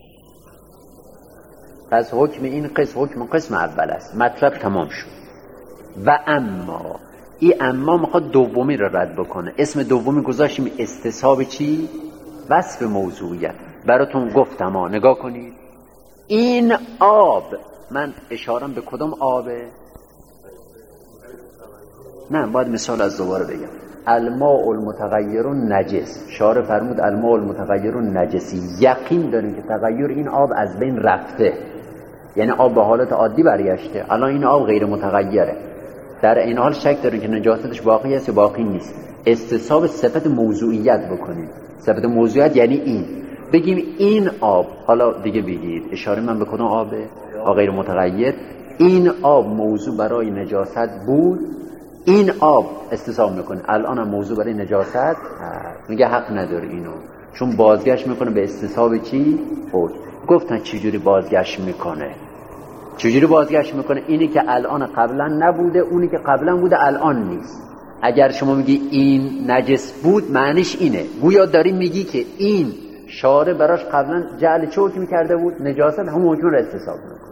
پس حکم این قسم حکم قسم اول است. مطلب تمام شد. و اما این اما میخواد دومی رو رد بکنه. اسم دومی گذاشتیم استصحاب چی؟ وصف موضوعیت. براتون گفتم نگاه کنید، این آب، من اشارم به کدوم آبه؟ نه، باید مثال از دوباره بگم. الماء المتغیر نجس. شارع فرمود الماء المتغیر نجسی، یقین داریم که تغییر این آب از بین رفته، یعنی آب به حالت عادی برگشته، الان این آب غیر متغیره. در این حال شک داریم که نجاستش باقی است یا باقی نیست. استصحاب صفت موضوعیت بکنیم. صفت موضوعیت یعنی این، بگیم این آب، حالا دیگه بگید اشاره من به کدوم آبه؟ آب غیر متغیر. این آب موضوع برای نجاست بود، این آب استصحاب میکنه الان هم موضوع برای نجاست هست. میگه حق نداره اینو، چون بازگشت میکنه به استصحاب چی؟ حکم. گفتن چجوری بازگشت میکنه؟ چجوری بازگشت میکنه؟ اینی که الان قبلا نبوده، اونی که قبلا بوده الان نیست. اگر شما میگی این نجس بود، معنیش اینه گویا داری میگی که این شارع براش قبلا جعل چه حکمی کرده بود؟ نجاست، همون حکم رو استصحاب میکنه.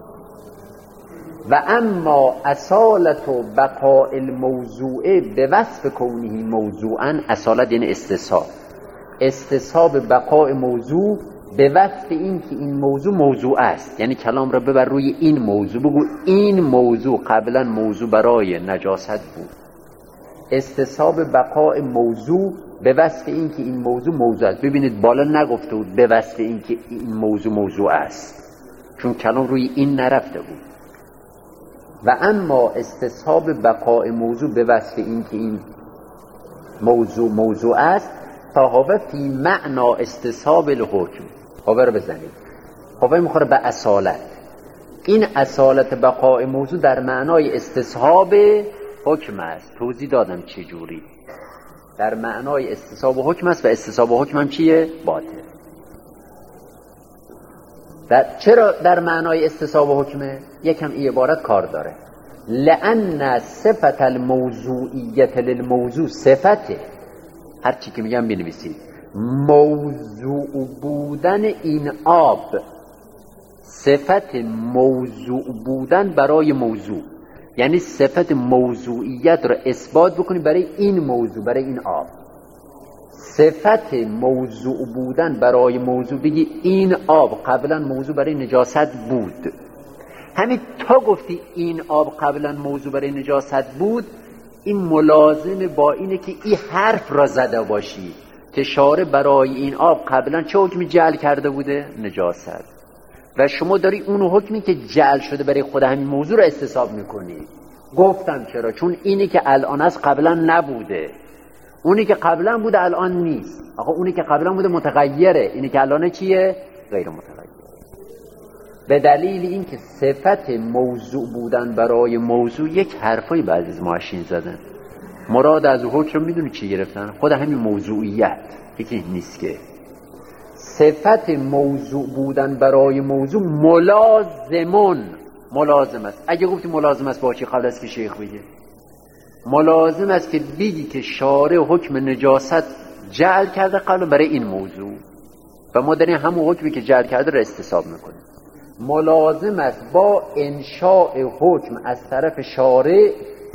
و اما اصالت و بقاء الموضوع به وصف کونه موضوعا، اصالت یعنی استصحاب، استصحاب بقاء موضوع به وصف این که این موضوع موضوع است، یعنی کلام را ببر روی این موضوع، بگو این موضوع قبلا موضوع برای نجاست بود. استصحاب بقاء موضوع به وصف این که این موضوع موضوع است. ببینید بالا نگفته بود به وصف این که این موضوع موضوع است، چون کلام روی این نرفته بود. و اما استصحاب بقاء موضوع به وصف این که این موضوع موضوع است، فهو فی معنا استصحاب الحکم. هاوه رو بزنید، هاوه میخوره به اصالت. این اصالت بقاء موضوع در معنای استصحاب حکم است. توضیح دادم چجوری. در معنای استصحاب حکم است و استصحاب حکم هم چیه؟ باطل. چرا در معنای استصحاب حکمه؟ یکم این عبارت کار داره. لأن صفت الموضوعیت للموضوع صفته، هر چی که میگم بنویسید، موضوع بودن این آب صفت موضوع بودن برای موضوع، یعنی صفت موضوعیت را اثبات بکنی برای این موضوع، برای این آب. صفت موضوع بودن برای موضوع، بگی این آب قبلا موضوع برای نجاست بود. همین تا گفتی این آب قبلا موضوع برای نجاست بود، این ملازم با اینه که این حرف را زده باشی که شارع برای این آب قبلا چه حکمی جعل کرده بوده؟ نجاست. و شما داری اون حکمی که جعل شده برای خود همین موضوع را استصحاب میکنی. گفتم چرا؟ چون اینی که الان است قبلا نبوده، اونی که قبلا بوده الان نیست. آقا اونی که قبلا بوده متغیره، اینی که الان چیه؟ غیر متغیر. به دلیل این که صفت موضوع بودن برای موضوع، یک حرفای بعضی از معشین زدن، مراد از حکم میدونی چی گرفتن؟ خود همین موضوعیت یکی نیست که صفت موضوع بودن برای موضوع ملازم است. اگه گفتی ملازم است با چی؟ قبل از که شیخ بگه ملازم است که بگی که شارع حکم نجاست جعل کرده قبل برای این موضوع و ما داریم همون حکمی که جعل کرده را استصحاب میکنیم. ملازم است با انشاء حکم از طرف شارع،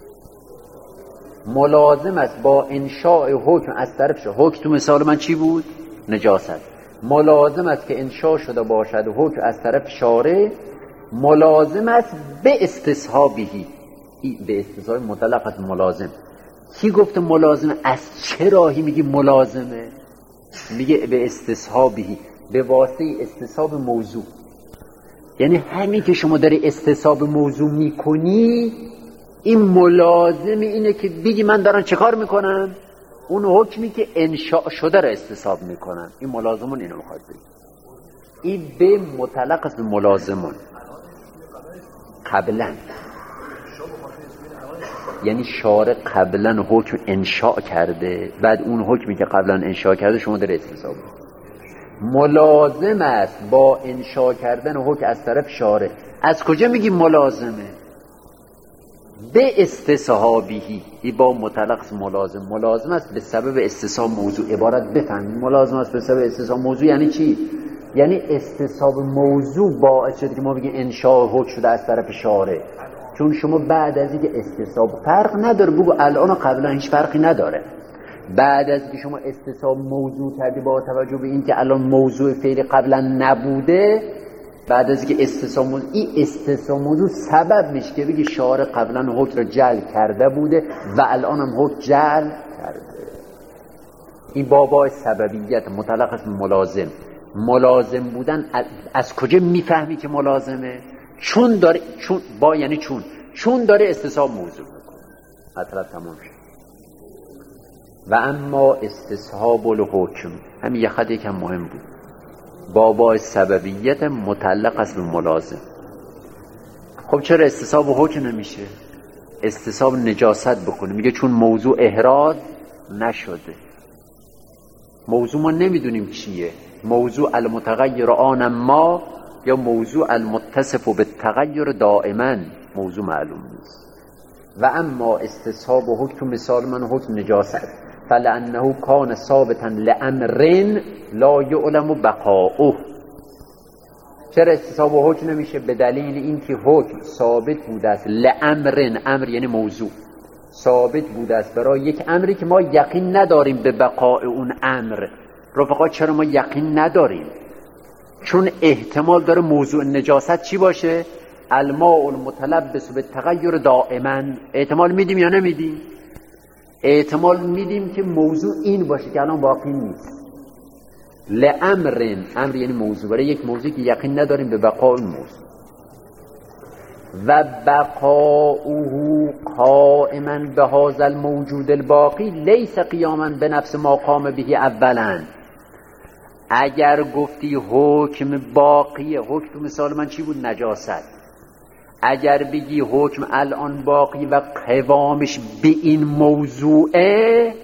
ملازم است با انشاء حکم از طرف شارع. حکم تو مثال من چی بود؟ نجاست. ملازم است که انشاء شده باشد حکم از طرف شارع، ملازم است به استصحابهی. به استصحاب مطلق است ملازم. کی گفته ملازمه؟ از چه راهی میگی ملازمه؟ میگه به استصحابهی، به واسطه استصحاب موضوع. یعنی همین که شما داری استصحاب موضوع میکنی، این ملازم اینه که بگی من دارم چه کار میکنم؟ اون حکمی که انشاء شده را استصحاب میکنم. این ملازمون اینو میخواد بگی. این به مطلق است ملازمون قبلا، یعنی شارع قبلا حکم انشاء کرده، بعد اون حکمی که قبلا انشاء کرده شما داره استصحاب. ملازم است با انشاء کردن حکم از طرف شارع. از کجا میگی ملازمه؟ به استصحابهی. این با مطلق ملازم است به سبب استصحاب موضوع. عبارت بفهمید، ملازم است به سبب استصحاب موضوع یعنی چی؟ یعنی استصحاب موضوع باعث شده که ما بگیم انشاء حکم شده از طرف شارع. چون شما بعد از اینکه استصحاب فرق نداره، بگو الان و قبلا هیچ فرقی نداره. بعد از اینکه شما استصحاب موضوع کردی با توجه به اینکه الان موضوع فعلی قبلا نبوده، بعد از اینکه استصحاب موضوع، این استصحاب موضوع سبب میشه که بگی شارع قبلا حکم را جعل کرده بوده و الان هم حکم جعل کرده. این بابا سببیت مطلق است ملازم. ملازم بودن از کجا میفهمی که ملازمه؟ چون داره، چون داره استصحاب موضوع میکنه. مطلب تمام شد. و اما استصحاب الحکم، همین یه خط یکم مهم بود. بابا سببیت متعلق است به ملازم. خب چرا استصحاب حکم نمیشه؟ استصحاب نجاست بکنه، میگه چون موضوع احراز نشده. موضوع ما نمیدونیم چیه، موضوع المتغیر آن ما یا موضوع المتصف بالتغیر دائما، موضوع معلوم نیست. و اما استصحاب حکم، مثال من حکم نجاست، فلانه کان ثابتا لامر لا یعلم بقاؤه. چرا استصحاب حکم نمیشه؟ به دلیل اینکه حکم ثابت بوده است لامر، امر یعنی موضوع، ثابت بوده است برای یک امری که ما یقین نداریم به بقاء اون امر. رفقا چرا ما یقین نداریم؟ چون احتمال داره موضوع نجاست چی باشه؟ الماء المتلبس بالتغیر دائما. احتمال میدیم یا نمیدیم؟ احتمال میدیم که موضوع این باشه که الان واقعی نیست. لامر، امر یعنی موضوع، برای یک موضوعی که یقین نداریم به بقاء اون موضوع. و بقاؤه قائما بهذا الموجود الباقی لیس قیاما به نفس ما قام به اولا. اگر گفتی حکم باقیه، حکم مثال من چی بود؟ نجاست. اگر بگی حکم الان باقی و قوامش به این موضوعه،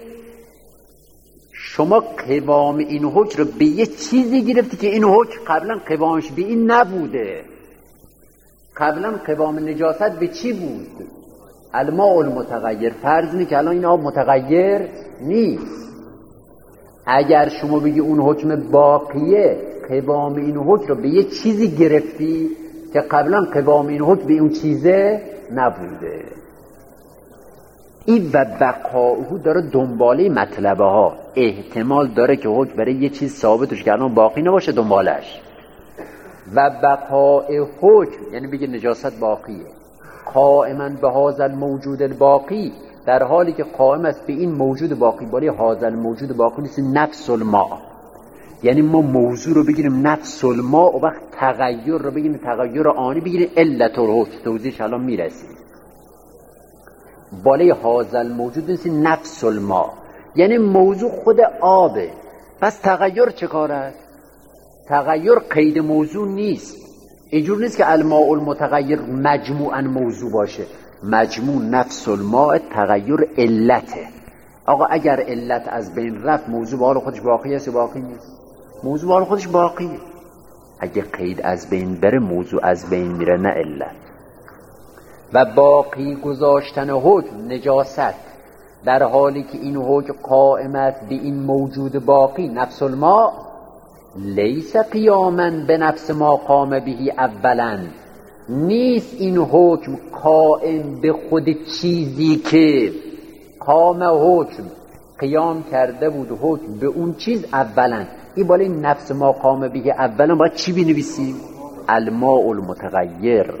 شما قوام این حکم رو به یه چیزی گرفتی که این حکم قبلا قوامش به این نبوده. قبلا قوام نجاست به چی بود؟ الماء المتغیر. فرض اینه که الان این آب متغیر نیست. اگر شما بگی اون حکم باقیه، قوام این حکم رو به یه چیزی گرفتی که قبلا قوام این حکم به اون چیزه نبوده. این و بقاؤه داره دنباله مطلبه ها. احتمال داره که حکم برای یه چیز ثابتش که الان باقی نباشه دنبالش. و بقاء حکم یعنی بگه نجاست باقیه، قائما به هذا الموجود الباقی، در حالی که قائم است به این موجود باقی. بالای هذا الموجود باقی نیست نفس الماء، یعنی ما موضوع رو بگیریم نفس الماء و وقت تغییر رو بگیریم تغییر آنی، بگیریم علت الحکم، توضیحش الان میرسیم. بالای هذا الموجود نیست نفس الماء، یعنی موضوع خود آبه. پس تغییر چه کار است؟ تغییر قید موضوع نیست. اینجور نیست که الماء المتغیر مجموعاً موضوع باشه. مجموع نفس الماء، تغییر علته. آقا اگر علت از بین رفت، موضوع به حال خودش باقی است یا باقی نیست؟ موضوع به حال خودش باقیه. اگه قید از بین بره، موضوع از بین میره، نه علت. و باقی گذاشتن حکم نجاست در حالی که این حکم قائم است به این موجود باقی نفس الماء، لیس قیاما به نفس ما قام به اولا. نیست این حکم قائم به خود چیزی که قام حکم قیام کرده بود حکم به اون چیز اولا. این بالای نفس ما قام به اولا باید چی بنویسیم؟ الماء المتغیر،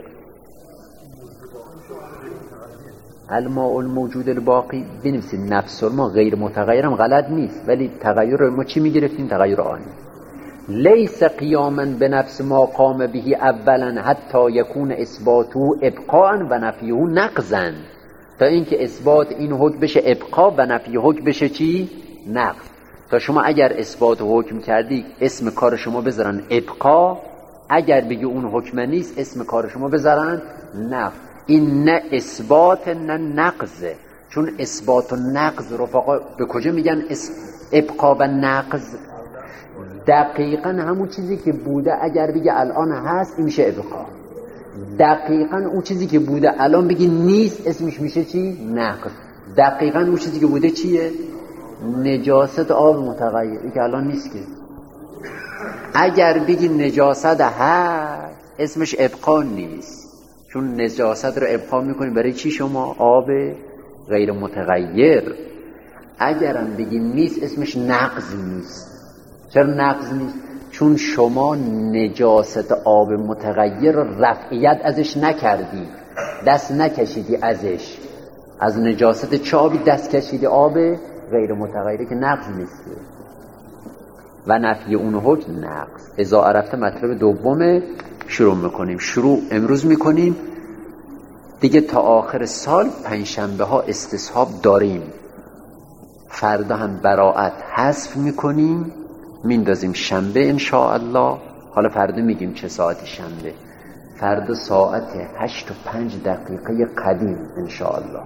الماء الموجود الباقی بنویسیم. نفس ما غیر متغیرم غلط نیست، ولی تغییر رو ما چی میگرفتیم؟ تغییر آنی. لیس قیاما به نفس ما قام به اولا حتی یکون اثباته ابقاء و نفیه نقضا، تا اینکه اثبات این حکم بشه ابقا و نفی حکم بشه چی؟ نقض. تا شما اگر اثبات حکم کردی اسم کار شما بذارن ابقا، اگر بگی اون حکم نیست اسم کار شما بذارن نقض. این نه اثبات نه نقضه، چون اثبات و نقض رفقا به کجا میگن؟ ابقا و نقض دقیقا همون چیزی که بوده اگر بگی الان هست این میشه ابقا. دقیقا اون چیزی که بوده الان بگی نیست اسمش میشه چی؟ نقض. دقیقا اون چیزی که بوده چیه؟ نجاست آب متغیر، این که الان نیست که. اگر بگی نجاست هست اسمش ابقا نیست، چون نجاست رو ابقا میکنی برای چی شما؟ آب غیر متغیر. اگرم بگی نیست اسمش نقض نیست. چرا نقض نیست؟ چون شما نجاست آب متغیر رفعیت ازش نکردی، دست نکشیدی ازش. از نجاست چه آبی دست کشیدی؟ آب غیر متغیره که نقض نیست و نفی اون حکم نقض. اذا عرفت مطلب دومه شروع میکنیم. شروع امروز میکنیم دیگه تا آخر سال پنجشنبه ها استصحاب داریم. فردا هم براءت حذف میکنیم میندازیم شنبه انشاءالله. حالا فردا میگیم چه ساعتی شنبه. فردا ساعت 8:05 قدیم انشاءالله.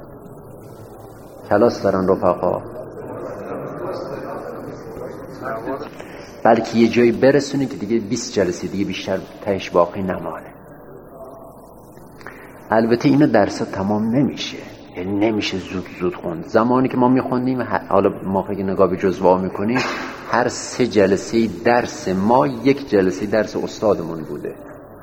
کلاس دارن رفقا، بلکه یه جایی برسونی که دیگه 20 جلسه دیگه بیشتر تهش باقی نمانه. البته اینو درسا تمام نمیشه، یعنی نمیشه زود خوند. زمانی که ما میخوندیم، حالا ما که نگاه به جزوه میکنیم، هر 3 جلسه درس ما 1 جلسه درس استادمون بوده.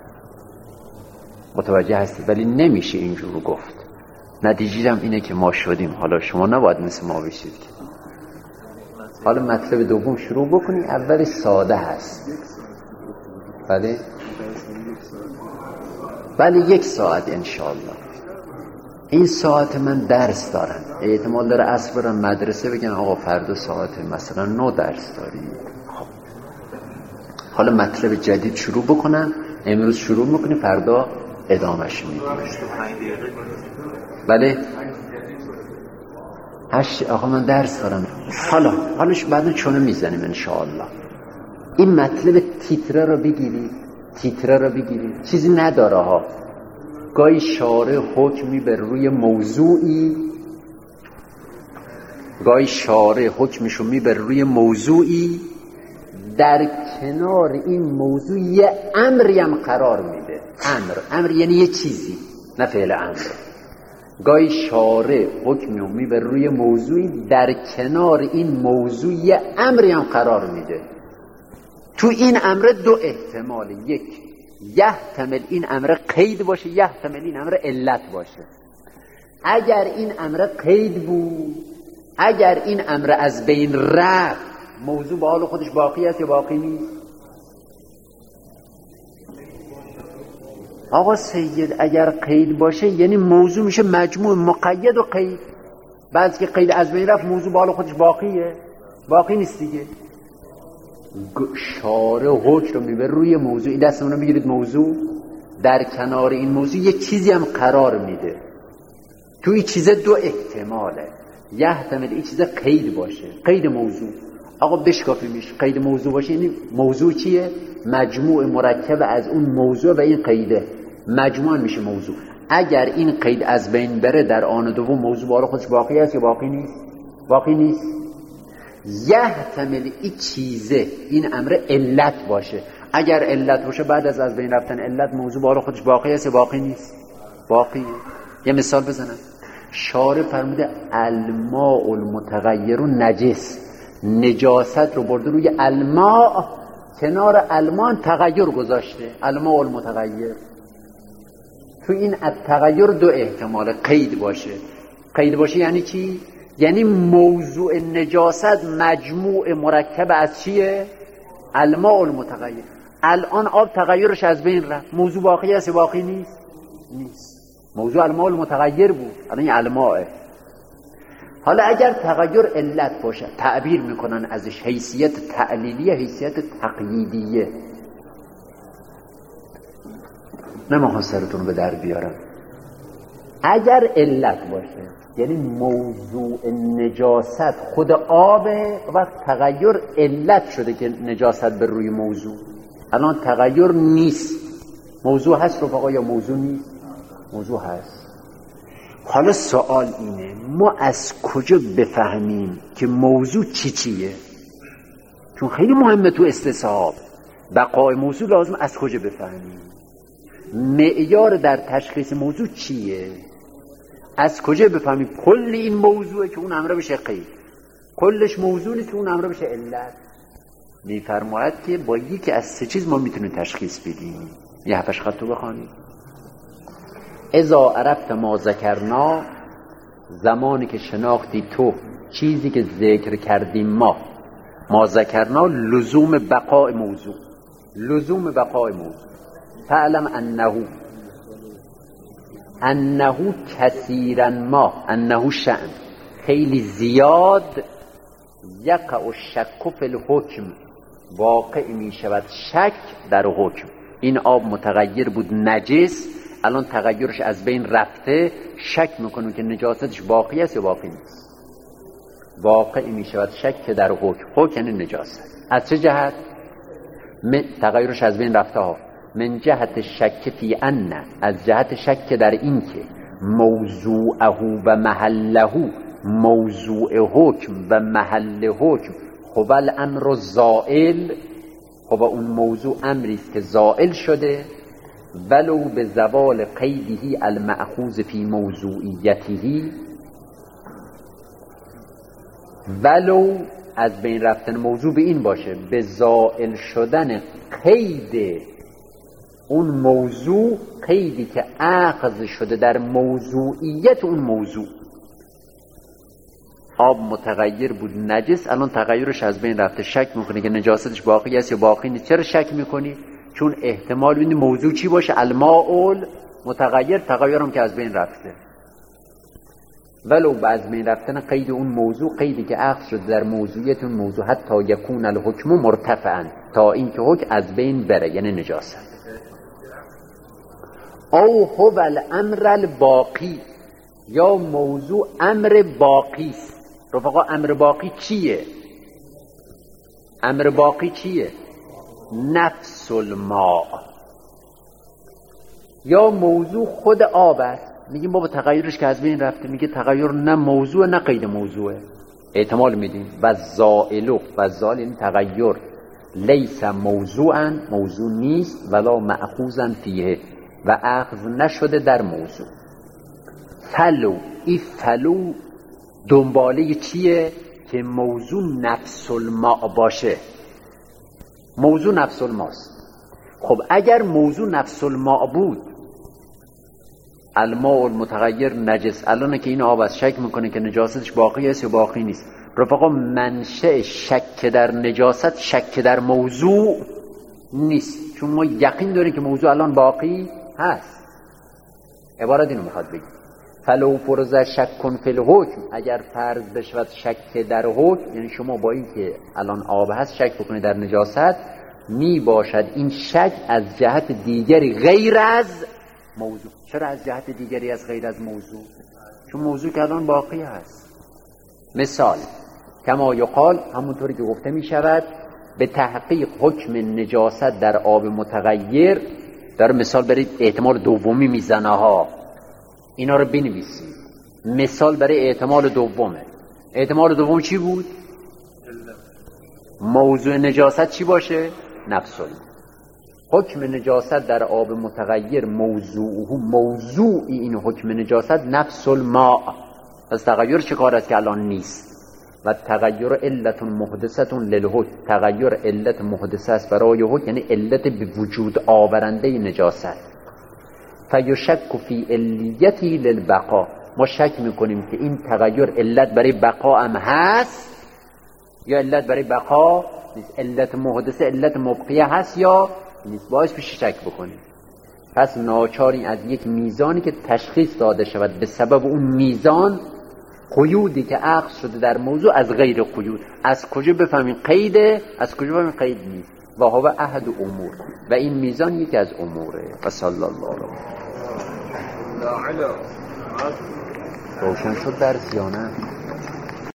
متوجه هستی؟ ولی نمیشه اینجور گفت. نتیجه هم اینه که ما شدیم. حالا شما نباید مثل ما بشید. حالا مطلب دوم شروع بکنی. اولش ساده هست. بله 1 ساعت انشالله. این ساعت من درس دارم. احتمال داره عصر برم مدرسه بگن آقا فردا ساعت مثلا 9 درس داری. خب حالا مطلب جدید شروع بکنم. امروز شروع میکنی، فردا ادامهش میدیم. بله 8. آقا من درس دارم. حالش بعدا چونه میزنیم انشاءالله. این مطلب تیتره رو بگیرید. چیزی نداره ها. گاهی شارع حکمی بر روی موضوعی، گاهی شارع حکمشو میبر روی موضوعی، در کنار این موضوع یه امری هم قرار میده. امر یعنی یه چیزی، نه فعل امر. گاهی شارع حکمی میبر روی موضوعی، در کنار این موضوع یه امری هم قرار میده. تو این امر 2 احتماله. 1 یحتمل این امر قید باشه، یحتمل این امر علت باشه. اگر این امر قید بود، اگر این امر از بین رفت، موضوع با حال خودش باقی است یا باقی نیست؟ آقا سید اگر قید باشه یعنی موضوع میشه مجموع مقید و قید. بعد که قید از بین رفت موضوع با حال خودش باقیه؟ باقی نیست دیگه. شارع حکم رو میبره روی موضوع. این دستمون رو بگیرید موضوع، در کنار این موضوع یک چیزی هم قرار میده. تو این چیزه 2 احتماله. یحتمل این چیزه قید باشه، قید موضوع. آقا بشکافیمش. قید موضوع باشه یعنی موضوع چیه؟ مجموع مرکب از اون موضوع و این قیده، مجموع میشه موضوع. اگر این قید از بین بره در آن دوم موضوع بالا خودش باقی است یا باقی نیست؟ باقی نیست. یحتمل این چیزه، این امر علت باشه. اگر علت باشه بعد از بین رفتن علت موضوع بالا خودش باقی است یا باقی نیست؟ باقیه. یه مثال بزنم. شارع فرموده الماء المتغیر نجس. نجاست رو برده روی الماء، کنار الماء تغییر گذاشته. الماء المتغیر. تو این التغیر 2 احتمال. قید باشه یعنی چی؟ یعنی موضوع نجاست مجموع مرکب از چیه؟ الماء المتغیر. الان آب تغییرش از بین رفت، موضوع باقی است یا باقی نیست؟ نیست. موضوع الماء المتغیر بود، الان این الماء. حالا اگر تغییر علت باشه تعبیر میکنن ازش حیثیت تعلیلیه، حیثیت تقییدیه. نمیخوام سرتون به در بیارم. اگر علت باشه یعنی موضوع نجاست خود آبه و تغییر علت شده که نجاست بر روی موضوع. الان تغییر نیست، موضوع هست رفقا یا موضوع نیست؟ موضوع هست. حالا سوال اینه ما از کجا بفهمیم که موضوع چیه؟ چون خیلی مهمه تو استصحاب بقای موضوع. لازم از کجا بفهمیم؟ معیار در تشخیص موضوع چیه؟ از کجا بفهمیم کل این موضوعه که اون امره بشه قید، کلش موضوعی که اون امره بشه علت؟ میفرماید که با یکی از 3 چیز ما میتونیم تشخیص بدیم. یه 7 خط رو بخوانید. اذا عرفت ما ذکرنا، زمانی که شناختی تو چیزی که ذکر کردیم ما ذکرنا لزوم بقاء موضوع، لزوم بقاء موضوع. فعلم انه کثیرا ما، انه شأن خیلی زیاد یقع الشک فی الحکم، واقع می شود شک در حکم. این آب متغیر بود نجس، الان تغیرش از بین رفته، شک میکنیم که نجاستش باقی است یا باقی نیست. واقع می شود شک در حکم، حکم یعنی نجاست. از چه جهت؟ تغیرش از بین رفته ها. من جهت شک فی ان، از جهت شک در این که موضوعه و محله، موضوع حکم و محل حکم خب الامر زائل، خب اون موضوع امری است که زائل شده، ولو به زوال قیده المأخوذ فی موضوعیته، ولو از بین رفتن موضوع به این باشه، به زائل شدن قید اون موضوع، قیدی که اخذ شده در موضوعیت اون موضوع. آب متغیر بود نجس، الان تغیرش از بین رفته، شک میکنی که نجاستش باقی است یا باقی نیست. چرا شک میکنی؟ چون احتمال بینی موضوع چی باشه؟ الماء متغیر، تغیرم که از بین رفته. ولو به از بین رفتن قید اون موضوع، قیدی که اخذ شده در موضوعیت اون موضوع، حتی یکون الحکم مرتفعا، تا این که حکم از بین بره، یعنی نجاست. او هو الامر الباقی، یا موضوع امر باقی است. رفقا امر باقی چیه؟ امر باقی چیه؟ نفس الماء. یا موضوع خود آب است. میگیم بابا تغیرش که از بین رفته، میگه تغییر نه موضوع نه قید موضوعه، احتمال میدیم. و زائلو، و زائل این تغییر، لیس موضوعا، موضوع نیست، ولا مأخوذا فیه، و اخذ نشده در موضوع. فلو، این فلو دنباله چیه؟ که موضوع نفس الماء باشه. موضوع نفس الماست. خب اگر موضوع نفس الماء بود، الماء المتغیر نجس، الان که این آب از شک میکنه که نجاستش باقی است یا باقی نیست. رفقا منشأ شک در نجاست شک در موضوع نیست، چون ما یقین داریم که موضوع الان باقی هست. عبارت اینو میخواد بگی. فلو فرض شک فی الحکم، اگر فرض بشود شک در حکم، یعنی شما با این که الان آب هست شک بکنید در نجاست، می باشد این شک از جهت دیگری غیر از موضوع. چرا از جهت دیگری از غیر از موضوع؟ چون موضوع که الان باقی هست. مثال کما یقال، همونطوری که گفته می شود، به تحقیق حکم نجاست در آب متغیر. در مثال برید احتمال دومی میزنه ها، اینا رو بنویسید. مثال برای احتمال دومه. احتمال دوم چی بود؟ موضوع نجاست چی باشه؟ نفس الماء. حکم نجاست در آب متغیر موضوع این حکم نجاست نفس الماء. پس تغییر چه کار است که الان نیست؟ و تغییر علت محدثه للحکم، تغییر علت محدثه است برای حکم، یعنی علت به وجود آورنده نجاست. فیشک فی علیتی للبقا، ما شک میکنیم که این تغییر علت برای بقا هم هست یا علت برای بقا نیست. علت محدثه علت مبقیه هست یا نیست، باعث پیش شک بکنیم. پس ناچاریم از یک میزانی که تشخیص داده شود به سبب اون میزان قیودی که اخذ شده در موضوع از غیر قیود. از کجا بفهمیم قیده، از کجا بفهمیم قید نیست. و هو احد امور، و این میزان یکی از اموره. و صلی الله علیه. روشن شد درس یا نه؟